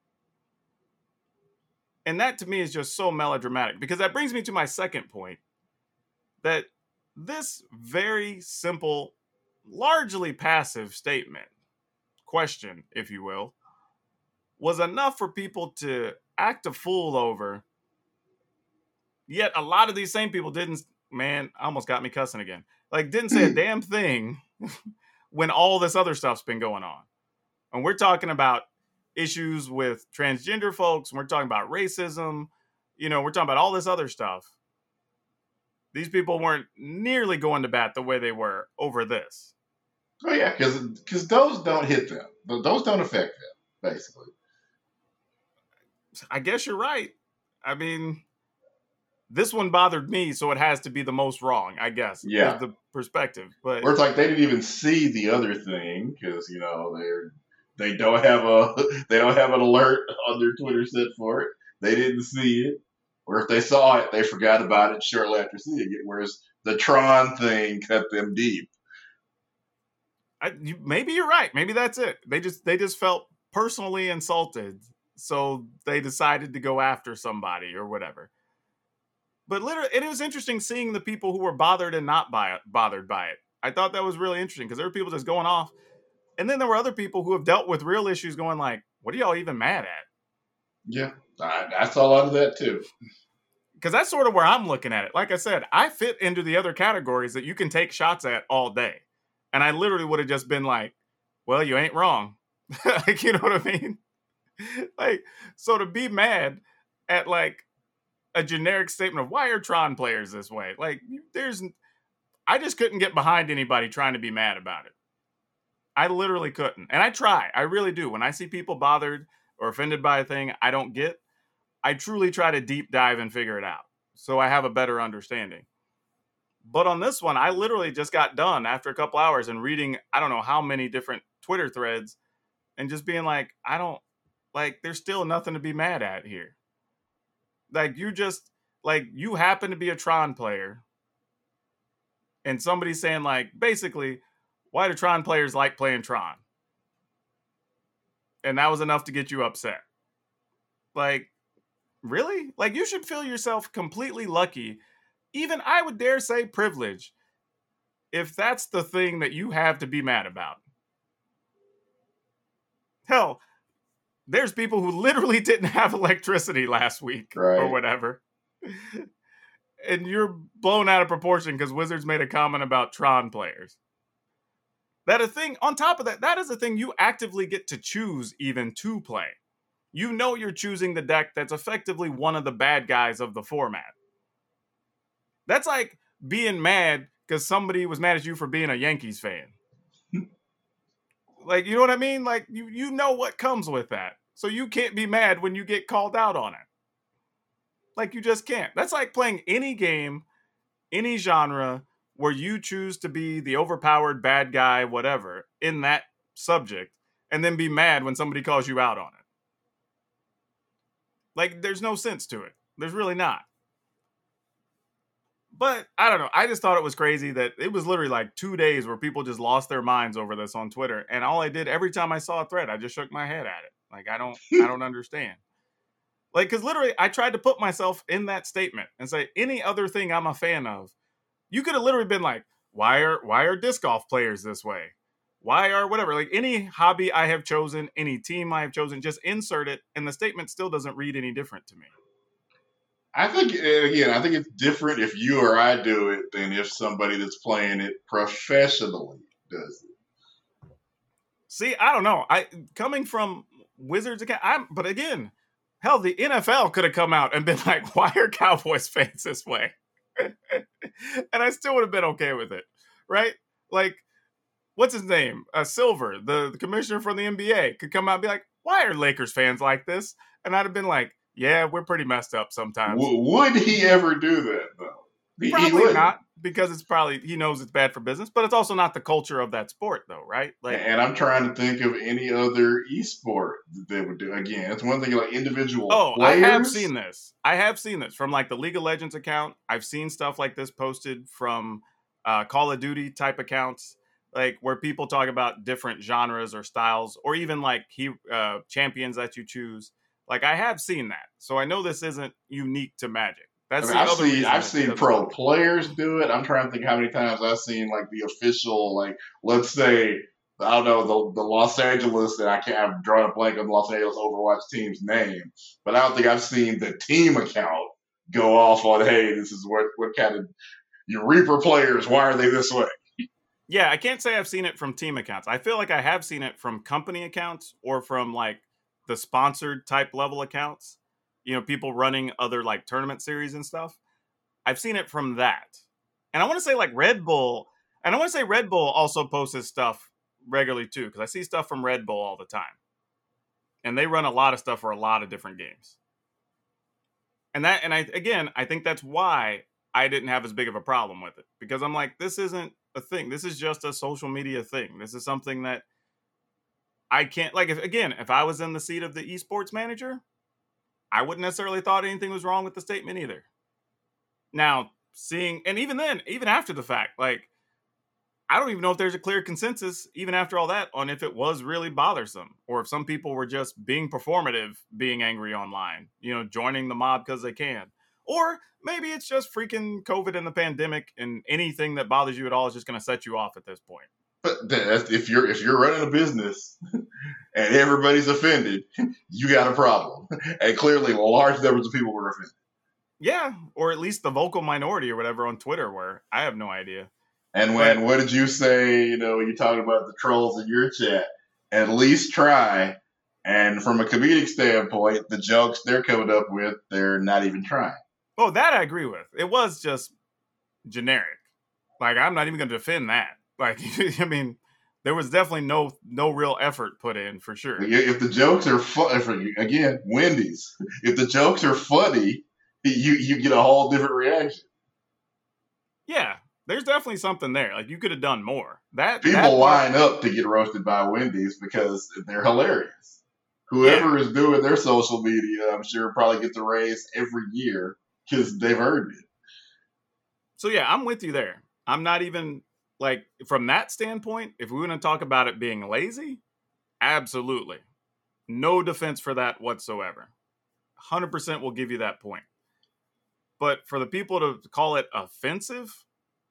And that to me is just so melodramatic, because that brings me to my second point, that this very simple, largely passive statement, question, if you will, was enough for people to act a fool over. Yet a lot of these same people didn't, man, almost got me cussing again. Like, didn't say a damn thing when all this other stuff's been going on. And we're talking about issues with transgender folks. We're talking about racism. You know, we're talking about all this other stuff. These people weren't nearly going to bat the way they were over this. Oh, yeah, because because those don't hit them. Those don't affect them, basically. I guess you're right. I mean, this one bothered me, so it has to be the most wrong, I guess. Yeah. Is the perspective. But or it's like they didn't even see the other thing because, you know, they're They don't have a they don't have an alert on their Twitter set for it. They didn't see it, or if they saw it, they forgot about it shortly after seeing it. Whereas the Tron thing cut them deep. I, you, maybe you're right. Maybe that's it. They just they just felt personally insulted, so they decided to go after somebody or whatever. But literally, it was interesting seeing the people who were bothered and not by it, bothered by it. I thought that was really interesting because there were people just going off, and then there were other people who have dealt with real issues going like, "What are y'all even mad at?" Yeah, I, I saw a lot of that too. Because that's sort of where I'm looking at it. Like I said, I fit into the other categories that you can take shots at all day. And I literally would have just been like, well, you ain't wrong. Like, you know what I mean? Like, so to be mad at like a generic statement of why are Tron players this way? Like, there's, I just couldn't get behind anybody trying to be mad about it. I literally couldn't. And I try. I really do. When I see people bothered or offended by a thing I don't get, I truly try to deep dive and figure it out so I have a better understanding. But on this one, I literally just got done after a couple hours and reading, I don't know how many different Twitter threads and just being like, I don't, like, there's still nothing to be mad at here. Like, you just, like, you happen to be a Tron player and somebody's saying, like, basically, why do Tron players like playing Tron? And that was enough to get you upset. Like, really? Like, you should feel yourself completely lucky. Even I would dare say privilege, if that's the thing that you have to be mad about. Hell, there's people who literally didn't have electricity last week right. or whatever. And you're blown out of proportion because Wizards made a comment about Tron players. That a thing, on top of that, that is a thing you actively get to choose even to play. You know you're choosing the deck that's effectively one of the bad guys of the format. That's like being mad because somebody was mad at you for being a Yankees fan. Like, you know what I mean? Like, you you know what comes with that. So you can't be mad when you get called out on it. Like, you just can't. That's like playing any game, any genre, where you choose to be the overpowered bad guy, whatever, in that subject, and then be mad when somebody calls you out on it. Like, there's no sense to it. There's really not. But I don't know. I just thought it was crazy that it was literally like two days where people just lost their minds over this on Twitter. And all I did every time I saw a thread, I just shook my head at it. Like, I don't, I don't understand. Like, because literally I tried to put myself in that statement and say any other thing I'm a fan of. You could have literally been like, why are, why are disc golf players this way? Why are whatever, like any hobby I have chosen, any team I have chosen, just insert it. And the statement still doesn't read any different to me. I think, again, I think it's different if you or I do it than if somebody that's playing it professionally does it. See, I don't know. I coming from Wizards, I'm, but again, hell, the N F L could have come out and been like, why are Cowboys fans this way? And I still would have been okay with it, right? Like, what's his name? Uh, Silver, the, the commissioner from the N B A, could come out and be like, why are Lakers fans like this? And I'd have been like, yeah, we're pretty messed up sometimes. W- would he ever do that, though? He, probably he not, because it's probably, he knows it's bad for business, but it's also not the culture of that sport, though, right? Like, and I'm trying to think of any other esport that they would do. Again, it's one thing like individual oh, players. I have seen this. I have seen this from like the League of Legends account. I've seen stuff like this posted from uh, Call of Duty type accounts, like where people talk about different genres or styles, or even like he uh, champions that you choose. Like, I have seen that, so I know this isn't unique to Magic. That's I mean, the I've other seen reason I've it seen doesn't pro work. players do it. I'm trying to think how many times I've seen like the official, like let's say I don't know the the Los Angeles, and I can't I've drawn a blank on the Los Angeles Overwatch team's name, but I don't think I've seen the team account go off on, hey, this is what what kind of your Reaper players, why are they this way? Yeah, I can't say I've seen it from team accounts. I feel like I have seen it from company accounts or from like the sponsored type level accounts. You know, people running other like tournament series and stuff. I've seen it from that. And I want to say like Red Bull, and I want to say Red Bull also posts his stuff regularly too, because I see stuff from Red Bull all the time. And they run a lot of stuff for a lot of different games. And that, and I, again, I think that's why I didn't have as big of a problem with it, because I'm like, this isn't a thing. This is just a social media thing. This is something that I can't, like, if, again, if I was in the seat of the esports manager, I wouldn't necessarily thought anything was wrong with the statement either. Now, seeing, and even then, even after the fact, like, I don't even know if there's a clear consensus, even after all that, on if it was really bothersome or if some people were just being performative, being angry online, you know, joining the mob because they can. Or maybe it's just freaking COVID and the pandemic, and anything that bothers you at all is just going to set you off at this point. But that's, if you're if you're running a business and everybody's offended, you got a problem. And clearly, large numbers of people were offended. Yeah, or at least the vocal minority or whatever on Twitter were. I have no idea. And when, what did you say, you know, when you talking about the trolls in your chat? At least try. And from a comedic standpoint, the jokes they're coming up with, they're not even trying. Oh, that I agree with. It was just generic. Like, I'm not even going to defend that. Like, I mean, there was definitely no no real effort put in, for sure. If the jokes are funny, again, Wendy's, if the jokes are funny, you, you get a whole different reaction. Yeah. There's definitely something there. Like, you could have done more. That People that line up to get roasted by Wendy's because they're hilarious. Whoever yeah. is doing their social media, I'm sure, probably gets a raise every year because they've earned it. So, yeah, I'm with you there. I'm not even, like, from that standpoint, if we want to talk about it being lazy, absolutely. No defense for that whatsoever. one hundred percent will give you that point. But for the people to call it offensive,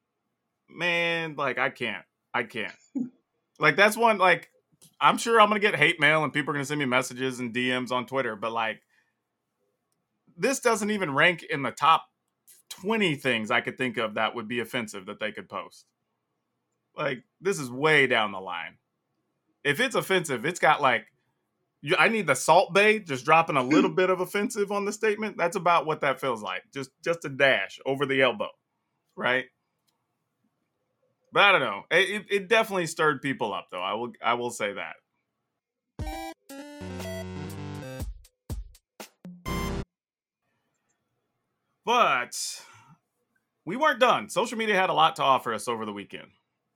man, like, I can't. I can't. Like, that's one, like, I'm sure I'm going to get hate mail and people are going to send me messages and D Ms on Twitter, but, like, this doesn't even rank in the top twenty things I could think of that would be offensive that they could post. Like, this is way down the line. If it's offensive, it's got, like, you, I need the Salt Bae just dropping a little bit of offensive on the statement. That's about what that feels like. Just, just a dash over the elbow, right? But I don't know. It, it definitely stirred people up, though. I will I will say that. But we weren't done. Social media had a lot to offer us over the weekend.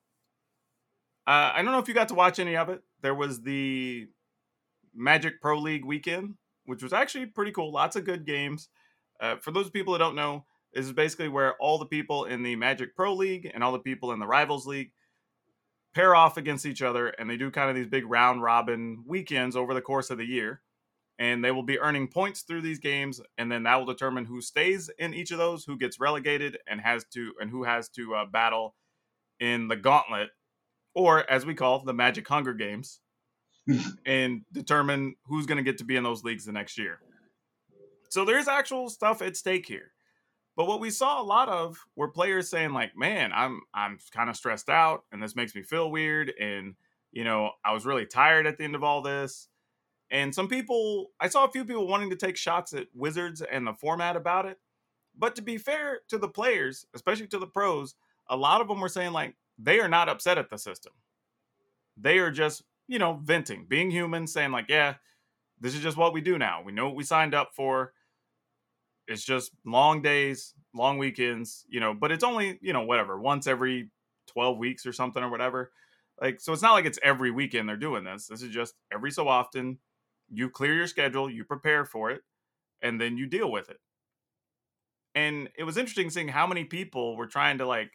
Uh, I don't know if you got to watch any of it. There was the Magic Pro League weekend, which was actually pretty cool. Lots of good games. Uh, for those people that don't know, this is basically where all the people in the Magic Pro League and all the people in the Rivals League pair off against each other, and they do kind of these big round-robin weekends over the course of the year. And they will be earning points through these games, and then that will determine who stays in each of those, who gets relegated, and has to and who has to uh, battle in the Gauntlet, or as we call the Magic Hunger Games, and determine who's going to get to be in those leagues the next year. So there's actual stuff at stake here. But what we saw a lot of were players saying, like, man, I'm I'm kind of stressed out, and this makes me feel weird, and, you know, I was really tired at the end of all this. And some people, I saw a few people wanting to take shots at Wizards and the format about it. But to be fair to the players, especially to the pros, a lot of them were saying, like, they are not upset at the system. They are just, you know, venting, being human, saying, like, yeah, this is just what we do now. We know what we signed up for. It's just long days, long weekends, you know, but it's only, you know, whatever, once every twelve weeks or something or whatever. Like, so it's not like it's every weekend they're doing this. This is just every so often. You clear your schedule, you prepare for it, and then you deal with it. And it was interesting seeing how many people were trying to, like,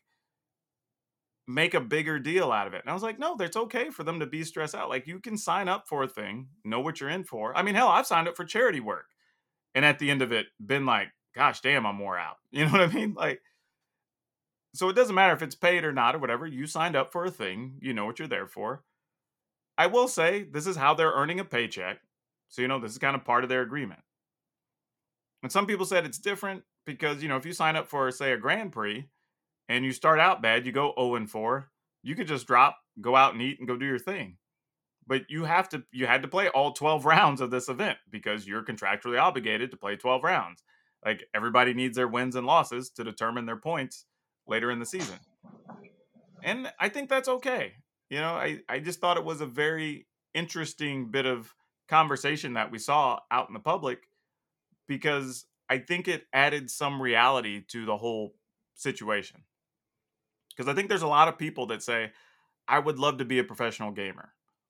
make a bigger deal out of it. And I was like, no, it's okay for them to be stressed out. Like, you can sign up for a thing, know what you're in for. I mean, hell, I've signed up for charity work. And at the end of it, been like, gosh, damn, I'm wore out. You know what I mean? Like, so it doesn't matter if it's paid or not or whatever. You signed up for a thing. You know what you're there for. I will say this is how they're earning a paycheck. So, you know, this is kind of part of their agreement. And some people said it's different because, you know, if you sign up for, say, a Grand Prix and you start out bad, you go oh and four, you could just drop, go out and eat and go do your thing. But you have to, you had to play all twelve rounds of this event because you're contractually obligated to play twelve rounds. Like, everybody needs their wins and losses to determine their points later in the season. And I think that's okay. You know, I, I just thought it was a very interesting bit of conversation that we saw out in the public because I think it added some reality to the whole situation. Because I think there's a lot of people that say, I would love to be a professional gamer,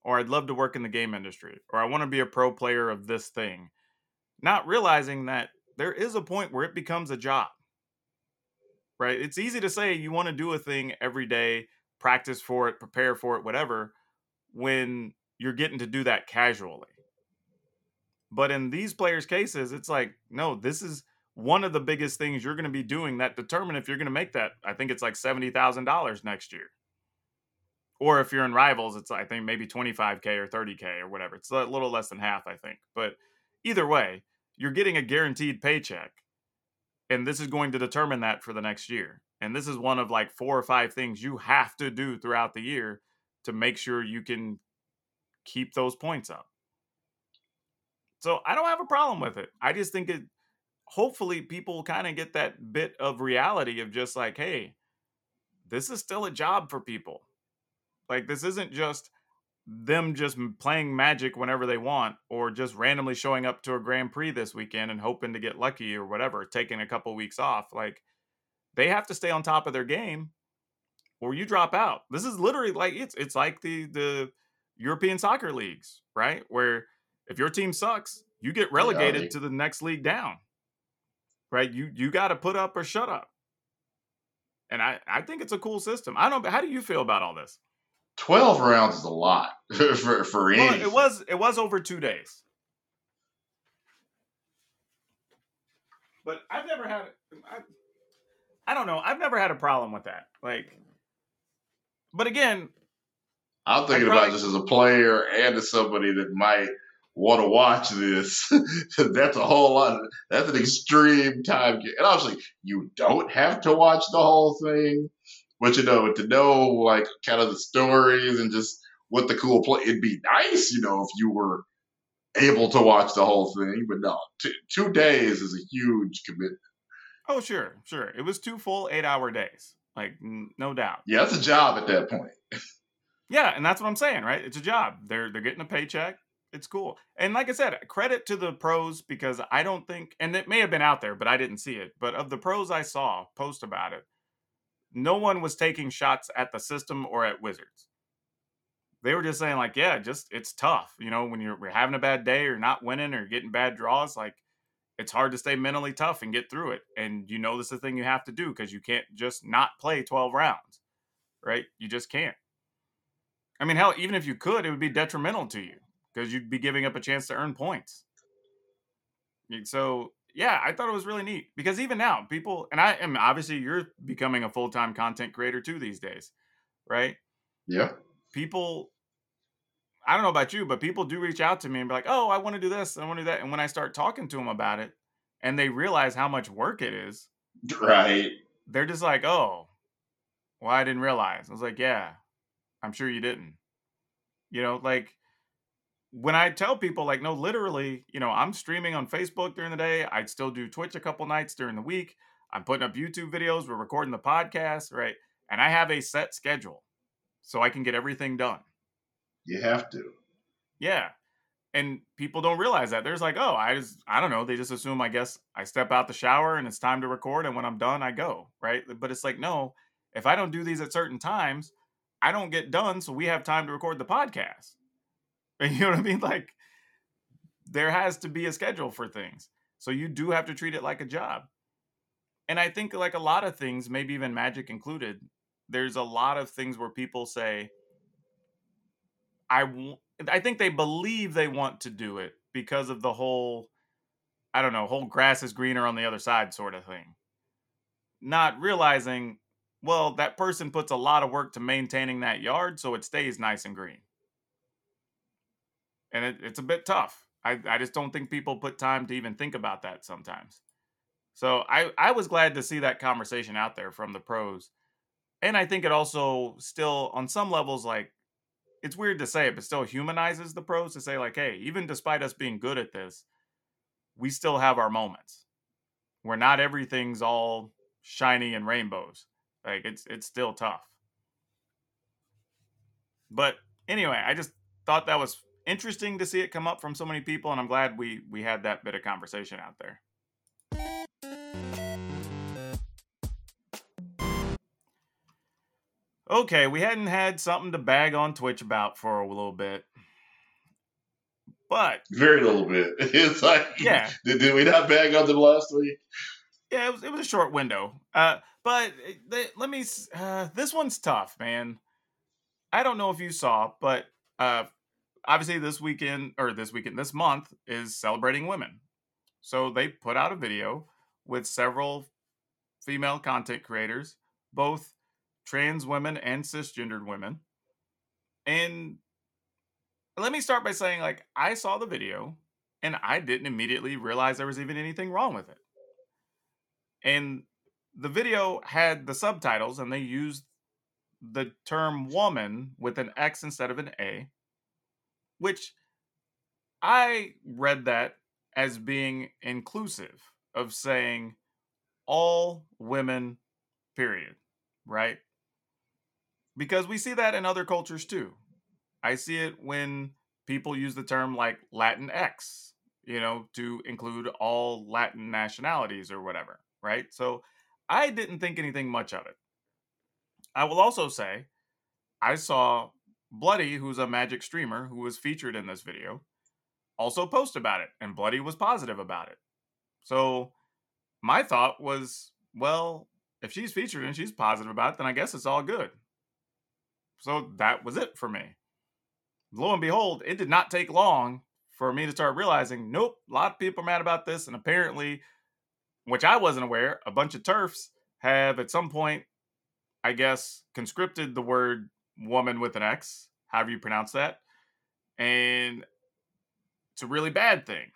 or I'd love to work in the game industry, or I want to be a pro player of this thing, not realizing that there is a point where it becomes a job, right? It's easy to say you want to do a thing every day, practice for it, prepare for it, whatever, when you're getting to do that casually. But in these players' cases, it's like, no, this is one of the biggest things you're going to be doing that determine if you're going to make that. I think it's like seventy thousand dollars next year. Or if you're in Rivals, it's I think maybe twenty-five K or thirty K or whatever. It's a little less than half, I think. But either way, you're getting a guaranteed paycheck. And this is going to determine that for the next year. And this is one of like four or five things you have to do throughout the year to make sure you can keep those points up. So I don't have a problem with it. I just think it, hopefully people kind of get that bit of reality of just like, hey, this is still a job for people. Like, this isn't just them just playing Magic whenever they want, or just randomly showing up to a Grand Prix this weekend and hoping to get lucky or whatever, taking a couple weeks off. Like, they have to stay on top of their game or you drop out. This is literally like, it's it's like the the European soccer leagues, right? Where if your team sucks, you get relegated yeah, to the next league down, right? You you got to put up or shut up. And I, I think it's a cool system. I don't know. How do you feel about all this? twelve rounds is a lot for, for well, anything. It was, it was over two days. But I've never had, I, I don't know. I've never had a problem with that. Like, but again, I'm thinking probably, about this as a player and as somebody that might want to watch this. That's a whole lot. Of, that's an extreme time. And obviously, you don't have to watch the whole thing, but you know, to know like kind of the stories and just what the cool play. It'd be nice, you know, if you were able to watch the whole thing. But no, t- two days is a huge commitment. Oh, sure, sure. It was two full eight-hour days, like n- no doubt. Yeah, it's a job at that point. Yeah, and that's what I'm saying, right? It's a job. They're they're getting a paycheck. It's cool. And like I said, credit to the pros, because I don't think, and it may have been out there, but I didn't see it. But of the pros I saw post about it, no one was taking shots at the system or at Wizards. They were just saying like, yeah, just it's tough. You know, when you're, you're having a bad day or not winning or getting bad draws, like it's hard to stay mentally tough and get through it. And you know this is the thing you have to do because you can't just not play twelve rounds, right? You just can't. I mean, hell, even if you could, it would be detrimental to you because you'd be giving up a chance to earn points. So, yeah, I thought it was really neat because even now, people, and I am obviously you're becoming a full-time content creator too these days, right? Yeah. People, I don't know about you, but people do reach out to me and be like, oh, I want to do this, I want to do that. And when I start talking to them about it and they realize how much work it is, right? They're just like, oh, well, I didn't realize. I was like, yeah, I'm sure you didn't. You know, like when I tell people like, no, literally, you know, I'm streaming on Facebook during the day. I still do Twitch a couple nights during the week. I'm putting up YouTube videos. We're recording the podcast, right? And I have a set schedule so I can get everything done. You have to. Yeah. And people don't realize that. There's like, oh, I just, I don't know. They just assume, I guess, I step out the shower and it's time to record. And when I'm done, I go, right? But it's like, no, if I don't do these at certain times, I don't get done. So we have time to record the podcast. You know what I mean? Like, there has to be a schedule for things. So you do have to treat it like a job. And I think like a lot of things, maybe even Magic included, there's a lot of things where people say, I, w- I think they believe they want to do it because of the whole, I don't know, whole grass is greener on the other side sort of thing. Not realizing, well, that person puts a lot of work to maintaining that yard so it stays nice and green. And it, it's a bit tough. I, I just don't think people put time to even think about that sometimes. So I, I was glad to see that conversation out there from the pros. And I think it also still, on some levels, like, it's weird to say it, but still humanizes the pros to say, like, hey, even despite us being good at this, we still have our moments where not everything's all shiny and rainbows. Like, it's it's still tough. But anyway, I just thought that was interesting to see it come up from so many people, and I'm glad we we had that bit of conversation out there. Okay, we hadn't had something to bag on Twitch about for a little bit. But very little bit. It's like, yeah, did, did we not bag on them last week? yeah, it was it was a short window. Uh, but they, let me. Uh, this one's tough, man. I don't know if you saw, but uh, obviously this weekend or this weekend, this month is celebrating women. So they put out a video with several female content creators, both trans women and cisgendered women. And let me start by saying, like, I saw the video and I didn't immediately realize there was even anything wrong with it. And the video had the subtitles and they used the term woman with an X instead of an A, which I read that as being inclusive of saying all women, period, right? Because we see that in other cultures too. I see it when people use the term like Latinx, you know, to include all Latin nationalities or whatever, right? So I didn't think anything much of it. I will also say I saw Bloody, who's a Magic streamer who was featured in this video, also post about it, and Bloody was positive about it. So my thought was, well, if she's featured and she's positive about it, then I guess it's all good. So that was it for me. Lo and behold, it did not take long for me to start realizing, nope, a lot of people are mad about this, and apparently, which I wasn't aware, a bunch of TERFs have at some point, I guess, conscripted the word woman with an X, however you pronounce that, and it's a really bad thing.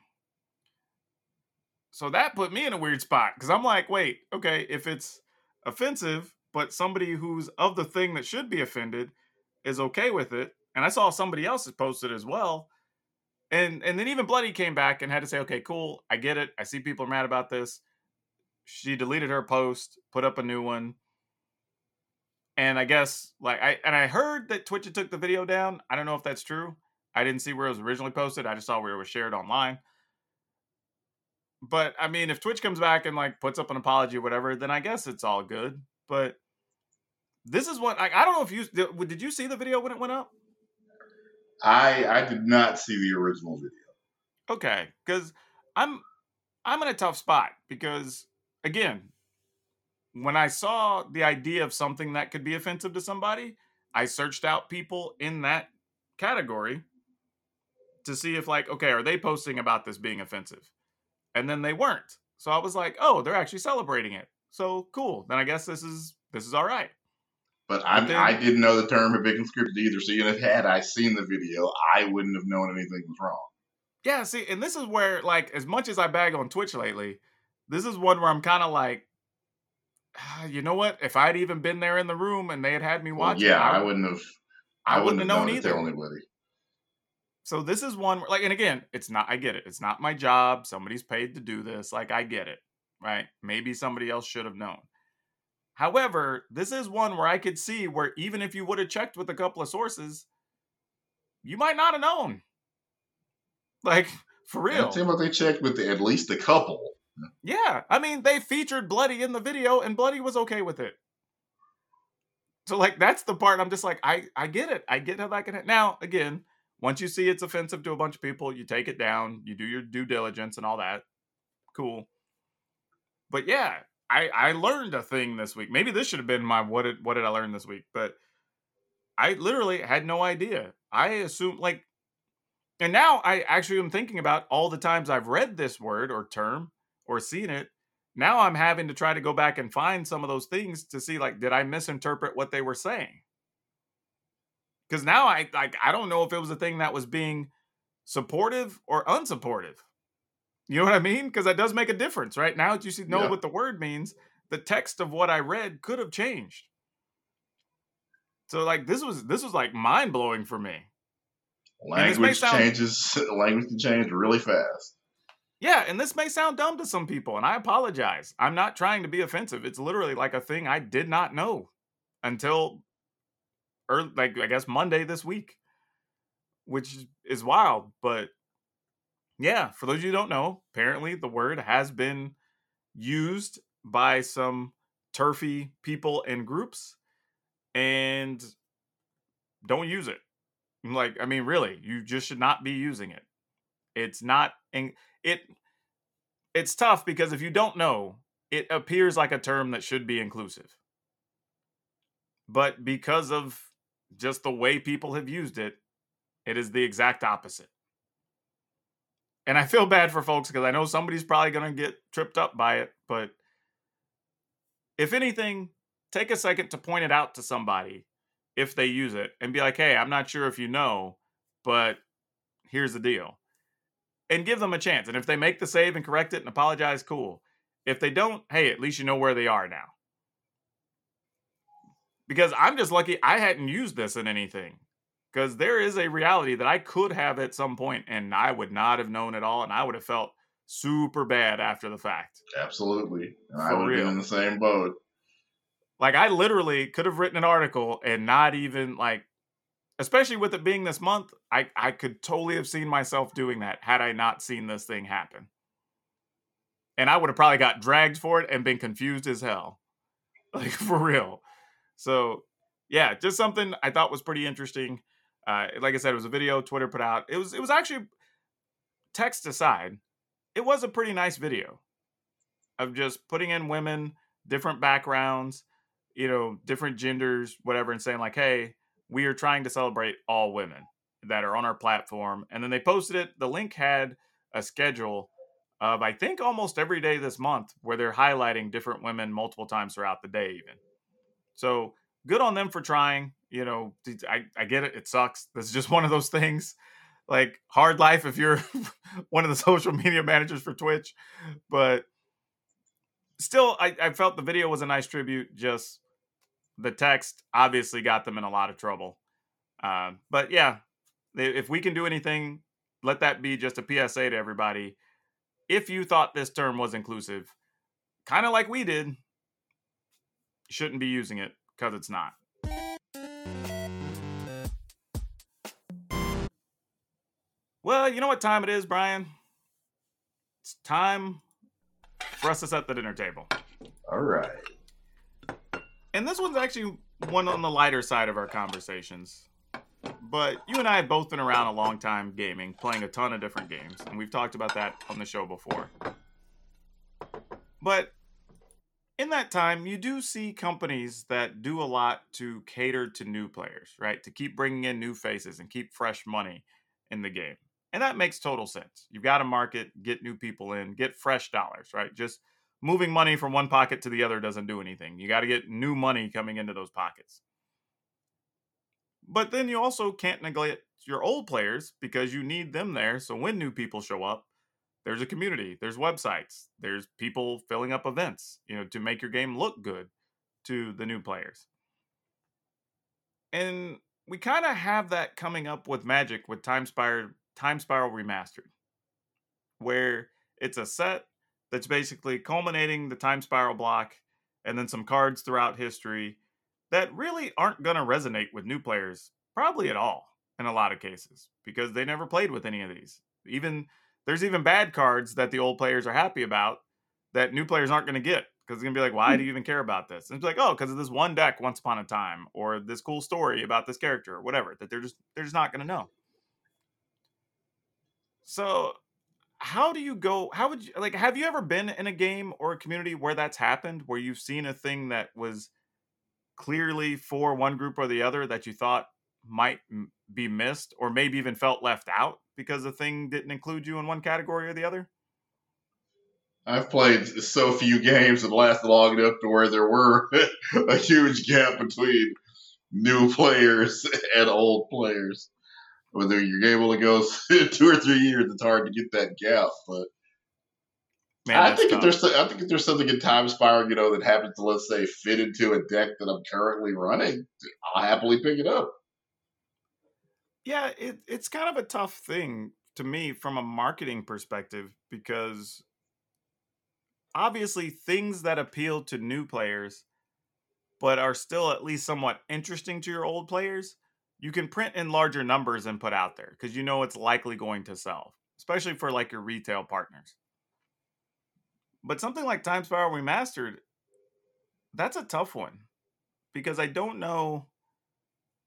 So that put me in a weird spot, because I'm like, wait, okay, if it's offensive, but somebody who's of the thing that should be offended is okay with it, and I saw somebody else has posted as well, and and then even Bloody came back and had to say, okay, cool, I get it, I see people are mad about this. She deleted her post, put up a new one. And I guess, like, I and I heard that Twitch had took the video down. I don't know if that's true. I didn't see where it was originally posted. I just saw where it was shared online. But, I mean, if Twitch comes back and, like, puts up an apology or whatever, then I guess it's all good. But this is what, I, I don't know if you, did, did you see the video when it went up? I I did not see the original video. Okay, because I'm, I'm in a tough spot. Because, again, when I saw the idea of something that could be offensive to somebody, I searched out people in that category to see if, like, okay, are they posting about this being offensive? And then they weren't. So I was like, oh, they're actually celebrating it. So cool. Then I guess this is this is all right. But I, But then- I didn't know the term had been conscripted either. So even if had I seen the video, I wouldn't have known anything was wrong. Yeah, see, and this is where, like, as much as I bag on Twitch lately, this is one where I'm kind of like, ah, you know what? If I'd even been there in the room and they had had me Well, watching, yeah, I, I wouldn't have. I I, wouldn't wouldn't have known known to either. tell anybody. So this is one where, like, and again, it's not, I get it. It's not my job. Somebody's paid to do this. Like, I get it, right? Maybe somebody else should have known. However, this is one where I could see where even if you would have checked with a couple of sources, you might not have known. Like, for And real. it seemed like they checked with at least a couple. Yeah. I mean, they featured Bloody in the video and Bloody was okay with it. So, like, that's the part I'm just like, I, I get it. I get how that can happen. Now, again, once you see it's offensive to a bunch of people, you take it down, you do your due diligence and all that. Cool. But yeah, I, I learned a thing this week. Maybe this should have been my what did what did I learn this week? But I literally had no idea. I assumed, like, and now I actually am thinking about all the times I've read this word or term or seen it. Now I'm having to try to go back and find some of those things to see, like, did I misinterpret what they were saying? Because now I like I don't know if it was a thing that was being supportive or unsupportive. You know what I mean? Because that does make a difference, right? Now that you see know Yeah. what the word means, the text of what I read could have changed. So, like, this was this was like mind blowing for me. And this may Language sound- changes. Language can change really fast. Yeah, and this may sound dumb to some people, and I apologize. I'm not trying to be offensive. It's literally like a thing I did not know until, early, like, I guess Monday this week, which is wild. But yeah, for those of you who don't know, apparently the word has been used by some turfy people and groups, and don't use it. Like, I mean, really, you just should not be using it. It's not in, it it's tough because if you don't know, it appears like a term that should be inclusive. But because of just the way people have used it, it is the exact opposite. And I feel bad for folks because I know somebody's probably going to get tripped up by it. But if anything, take a second to point it out to somebody if they use it and be like, hey, I'm not sure if you know, but here's the deal. And give them a chance. And if they make the save and correct it and apologize, cool. If they don't, hey, at least you know where they are now. Because I'm just lucky I hadn't used this in anything. Because there is a reality that I could have at some point and I would not have known at all. And I would have felt super bad after the fact. Absolutely. And I For would have real. been in the same boat. Like, I literally could have written an article and not even, like, especially with it being this month, I, I could totally have seen myself doing that had I not seen this thing happen. And I would have probably got dragged for it and been confused as hell. Like, for real. So, yeah, just something I thought was pretty interesting. Uh, like I said, it was a video Twitter put out. It was, it was actually, text aside, it was a pretty nice video of just putting in women, different backgrounds, you know, different genders, whatever, and saying like, hey, we are trying to celebrate all women that are on our platform. And then they posted it. The link had a schedule of, I think, almost every day this month where they're highlighting different women multiple times throughout the day even. So good on them for trying. You know, I, I get it. It sucks. This is just one of those things. Like, hard life if you're one of the social media managers for Twitch. But still, I, I felt the video was a nice tribute. Just the text obviously got them in a lot of trouble. Uh, but yeah, if we can do anything, let that be just a P S A to everybody. If you thought this term was inclusive, kind of like we did, you shouldn't be using it because it's not. Well, you know what time it is, Brian? It's time for us to set the dinner table. All right. And this one's actually one on the lighter side of our conversations. But you and I have both been around a long time gaming, playing a ton of different games. And we've talked about that on the show before. But in that time, you do see companies that do a lot to cater to new players, right? To keep bringing in new faces and keep fresh money in the game. And that makes total sense. You've got to market, get new people in, get fresh dollars, right? Just moving money from one pocket to the other doesn't do anything. You got to get new money coming into those pockets. But then you also can't neglect your old players because you need them there. So when new people show up, there's a community, there's websites, there's people filling up events, you know, to make your game look good to the new players. And we kind of have that coming up with Magic with Time Spiral, Time Spiral Remastered, where it's a set that's basically culminating the Time Spiral block and then some cards throughout history that really aren't going to resonate with new players, probably at all, in a lot of cases, because they never played with any of these. Even there's even bad cards that the old players are happy about that new players aren't going to get, because it's going to be like, why do you even care about this? And it's like, oh, because of this one deck once upon a time, or this cool story about this character, or whatever, that they're just they're just not going to know. So how do you go, how would you, like, have you ever been in a game or a community where that's happened, where you've seen a thing that was clearly for one group or the other that you thought might m- be missed, or maybe even felt left out because the thing didn't include you in one category or the other? I've played so few games that lasted long enough to where there were a huge gap between new players and old players. Whether you're able to go two or three years, it's hard to get that gap. But Man, I that's think if tough. there's I think if there's something in Time Spiral, you know, that happens to, let's say, fit into a deck that I'm currently running, I'll happily pick it up. Yeah, it, it's kind of a tough thing to me from a marketing perspective, because obviously things that appeal to new players but are still at least somewhat interesting to your old players, you can print in larger numbers and put out there because you know it's likely going to sell, especially for like your retail partners. But something like Time Spiral Remastered, that's a tough one because I don't know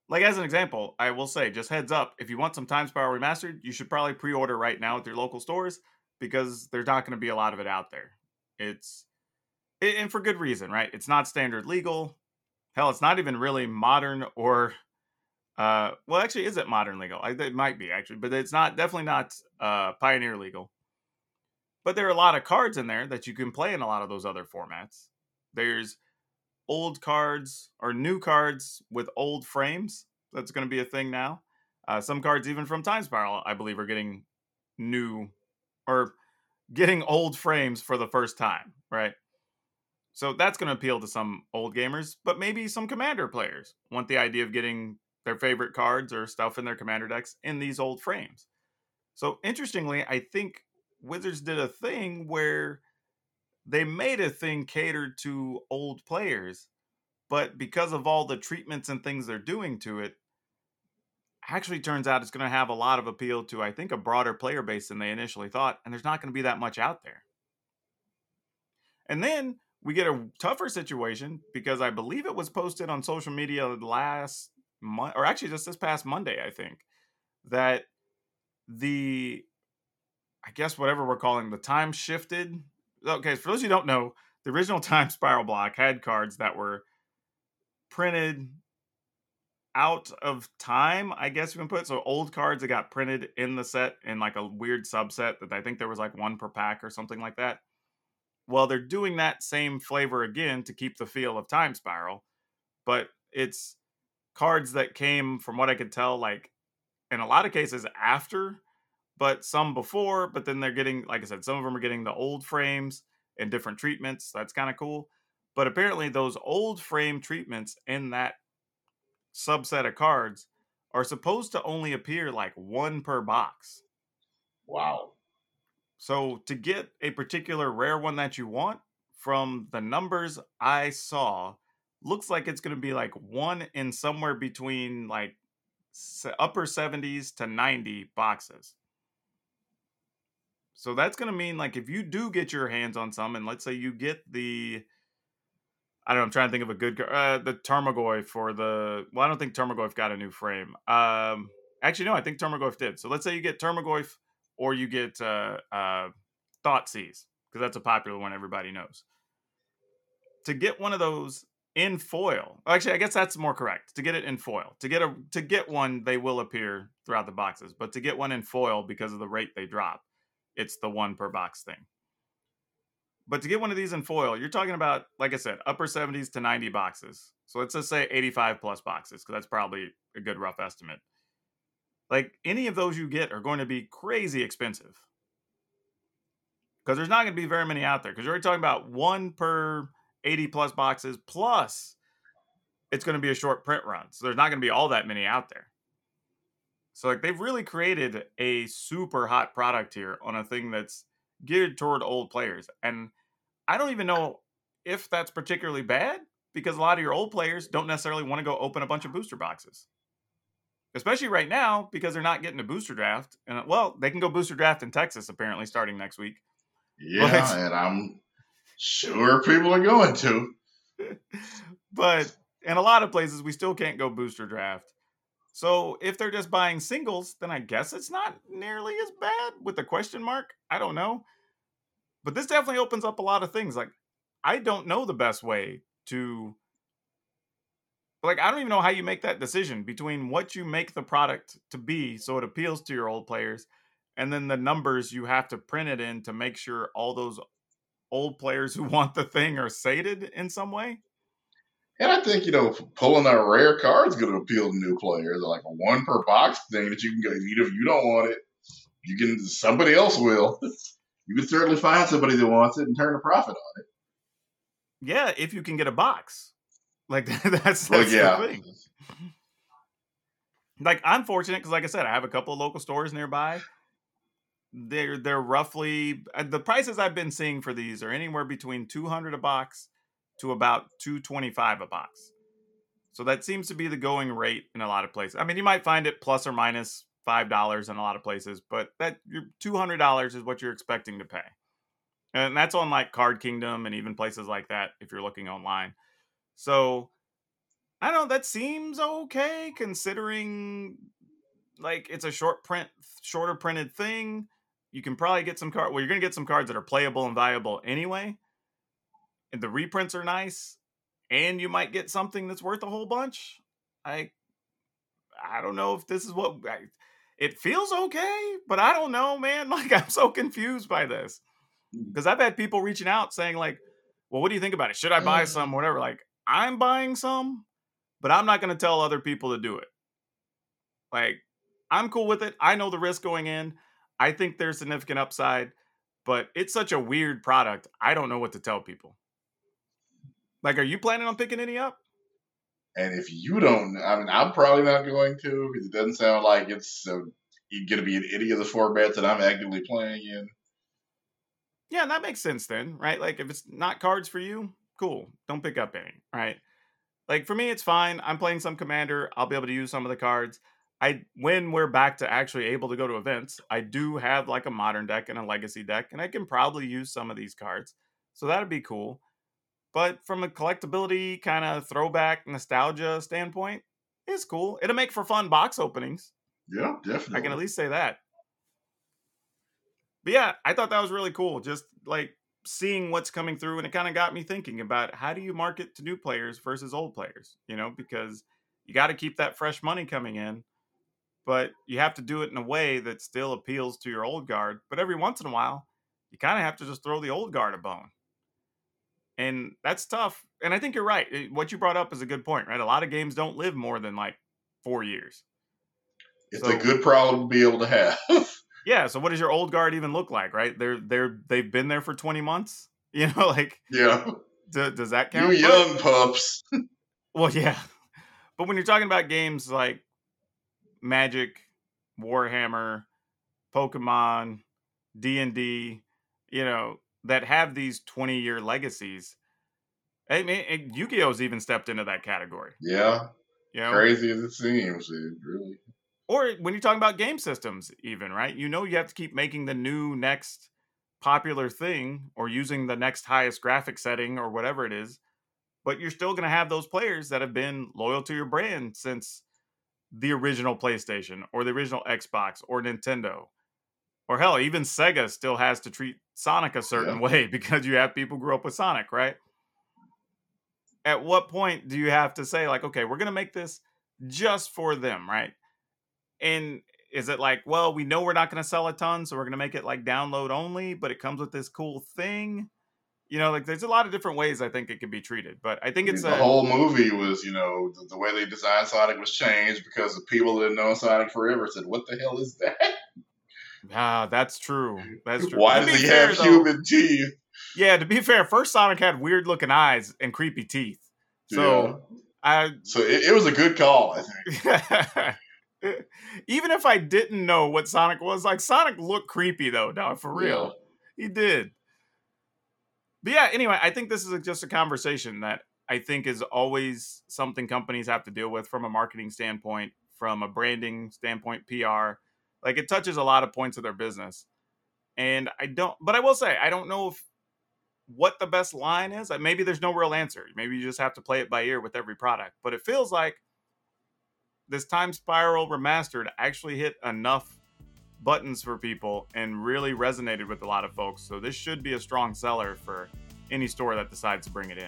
like as an example, I will say, just heads up, if you want some Time Spiral Remastered, you should probably pre-order right now at your local stores because there's not going to be a lot of it out there. It's and for good reason, right? It's not standard legal. Hell, it's not even really modern or uh well, actually, is it modern legal? I, it might be actually, but it's not definitely not uh Pioneer legal. But there are a lot of cards in there that you can play in a lot of those other formats. There's old cards or new cards with old frames. That's going to be a thing now. Uh, some cards, even from Time Spiral, I believe, are getting new or getting old frames for the first time, right? So that's going to appeal to some old gamers, but maybe some Commander players want the idea of getting their favorite cards or stuff in their Commander decks in these old frames. So interestingly, I think Wizards did a thing where they made a thing catered to old players, but because of all the treatments and things they're doing to it, actually turns out it's going to have a lot of appeal to, I think, a broader player base than they initially thought, and there's not going to be that much out there. And then we get a tougher situation because I believe it was posted on social media last month, or actually just this past Monday, I think, that the, I guess whatever we're calling the time shifted. Okay, for those who don't know, the original Time Spiral block had cards that were printed out of time, I guess you can put. So old cards that got printed in the set in like a weird subset that I think there was like one per pack or something like that. Well, they're doing that same flavor again to keep the feel of Time Spiral, but it's cards that came, from what I could tell, like in a lot of cases after, but some before, but then they're getting, like I said, some of them are getting the old frames and different treatments. That's kind of cool. But apparently those old frame treatments in that subset of cards are supposed to only appear like one per box. Wow. So to get a particular rare one that you want, from the numbers I saw, looks like it's going to be like one in somewhere between like upper seventies to ninety boxes. So that's going to mean, like, if you do get your hands on some, and let's say you get the, I don't know, I'm trying to think of a good, uh, the Tarmogoyf for the, well, I don't think Tarmogoyf got a new frame. Um, actually, no, I think Tarmogoyf did. So let's say you get Tarmogoyf or you get uh, uh, Thoughtseize, because that's a popular one everybody knows. To get one of those in foil, actually, I guess that's more correct. To get it in foil, to get a to get one, they will appear throughout the boxes, but to get one in foil, because of the rate they drop, it's the one per box thing. But to get one of these in foil, you're talking about, like I said, upper seventies to ninety boxes. So let's just say eighty-five plus boxes, because that's probably a good rough estimate. Like, any of those you get are going to be crazy expensive, because there's not going to be very many out there, because you're already talking about one per eighty plus boxes, plus it's going to be a short print run. So there's not going to be all that many out there. So like, they've really created a super hot product here on a thing that's geared toward old players. And I don't even know if that's particularly bad, because a lot of your old players don't necessarily want to go open a bunch of booster boxes. Especially right now, because they're not getting a booster draft. And well, they can go booster draft in Texas, apparently, starting next week. Yeah, But, and I'm sure people are going to. But in a lot of places, we still can't go booster draft. So if they're just buying singles, then I guess it's not nearly as bad, with the question mark. I don't know. But this definitely opens up a lot of things. Like, I don't know the best way to, like, I don't even know how you make that decision between what you make the product to be so it appeals to your old players, and then the numbers you have to print it in to make sure all those old players who want the thing are sated in some way. And I think, you know, pulling a rare card is going to appeal to new players. Like a one per box thing that you can go, even if you don't want it, you can, somebody else will. You can certainly find somebody that wants it and turn a profit on it. Yeah, if you can get a box. Like, that's, that's well, yeah. the thing. Like, I'm fortunate because, like I said, I have a couple of local stores nearby. They're they're roughly, the prices I've been seeing for these are anywhere between two hundred a box to about two twenty-five a box. So that seems to be the going rate in a lot of places. I mean, you might find it plus or minus five dollars in a lot of places, but that two hundred dollars is what you're expecting to pay. And that's on like Card Kingdom and even places like that if you're looking online. So I don't know, that seems okay considering like it's a short print, shorter printed thing. You can probably get some cards. Well, you're gonna get some cards that are playable and valuable anyway. And the reprints are nice, and you might get something that's worth a whole bunch. I, I don't know if this is what I, it feels okay, but I don't know, man. Like I'm so confused by this because I've had people reaching out saying like, "Well, what do you think about it? Should I buy some? Whatever." Like I'm buying some, but I'm not gonna tell other people to do it. Like I'm cool with it. I know the risk going in. I think there's significant upside, but it's such a weird product. I don't know what to tell people. Like, are you planning on picking any up? And if you don't, I mean, I'm probably not going to because it doesn't sound like it's uh, going to be in any of the formats that I'm actively playing in. Yeah, and that makes sense then, right? Like, if it's not cards for you, cool. Don't pick up any, right? Like, for me, it's fine. I'm playing some Commander. I'll be able to use some of the cards. I when we're back to actually able to go to events, I do have like a modern deck and a legacy deck, and I can probably use some of these cards. So that'd be cool. But from a collectability kind of throwback nostalgia standpoint, it's cool. It'll make for fun box openings. Yeah, definitely. I can at least say that. But yeah, I thought that was really cool. Just like seeing what's coming through, and it kind of got me thinking about how do you market to new players versus old players, you know, because you got to keep that fresh money coming in. But you have to do it in a way that still appeals to your old guard. But every once in a while, you kind of have to just throw the old guard a bone. And that's tough. And I think you're right. What you brought up is a good point, right? A lot of games don't live more than like four years. It's so, a good problem to be able to have. Yeah. So what does your old guard even look like, right? They're, they're, they've been there for twenty months, you know, like, yeah. D- does that count? You young pups. Well, yeah. But when you're talking about games like Magic, Warhammer, Pokemon, D and D, you know, that have these twenty-year legacies. I mean, Yu-Gi-Oh's even stepped into that category. Yeah. You know? Crazy as it seems, it really. Or when you're talking about game systems even, right? You know you have to keep making the new next popular thing or using the next highest graphic setting or whatever it is. But you're still going to have those players that have been loyal to your brand since the original PlayStation or the original Xbox or Nintendo. Or hell, even Sega still has to treat Sonic a certain yeah. way because you have people who grew up with Sonic, right? At what point do you have to say, like, okay, we're going to make this just for them, right? And is it like, well, we know we're not going to sell a ton, so we're going to make it like download only, but it comes with this cool thing? You know, like there's a lot of different ways I think it can be treated, but I think it's the a, whole movie was, you know, the, the way they designed Sonic was changed because the people that had known Sonic forever said, "What the hell is that?" Ah, that's true. That's true. Why to does he fair, have though, human teeth? Yeah, to be fair, first Sonic had weird looking eyes and creepy teeth. So yeah. I so it, it was a good call, I think. Even if I didn't know what Sonic was, like Sonic looked creepy though, no, for real. Yeah. He did. But yeah, anyway, I think this is a, just a conversation that I think is always something companies have to deal with from a marketing standpoint, from a branding standpoint, P R. Like it touches a lot of points of their business. And I don't, but I will say, I don't know if what the best line is. Maybe there's no real answer. Maybe you just have to play it by ear with every product. But it feels like this Time Spiral Remastered actually hit enough buttons for people and really resonated with a lot of folks. So this should be a strong seller for any store that decides to bring it in.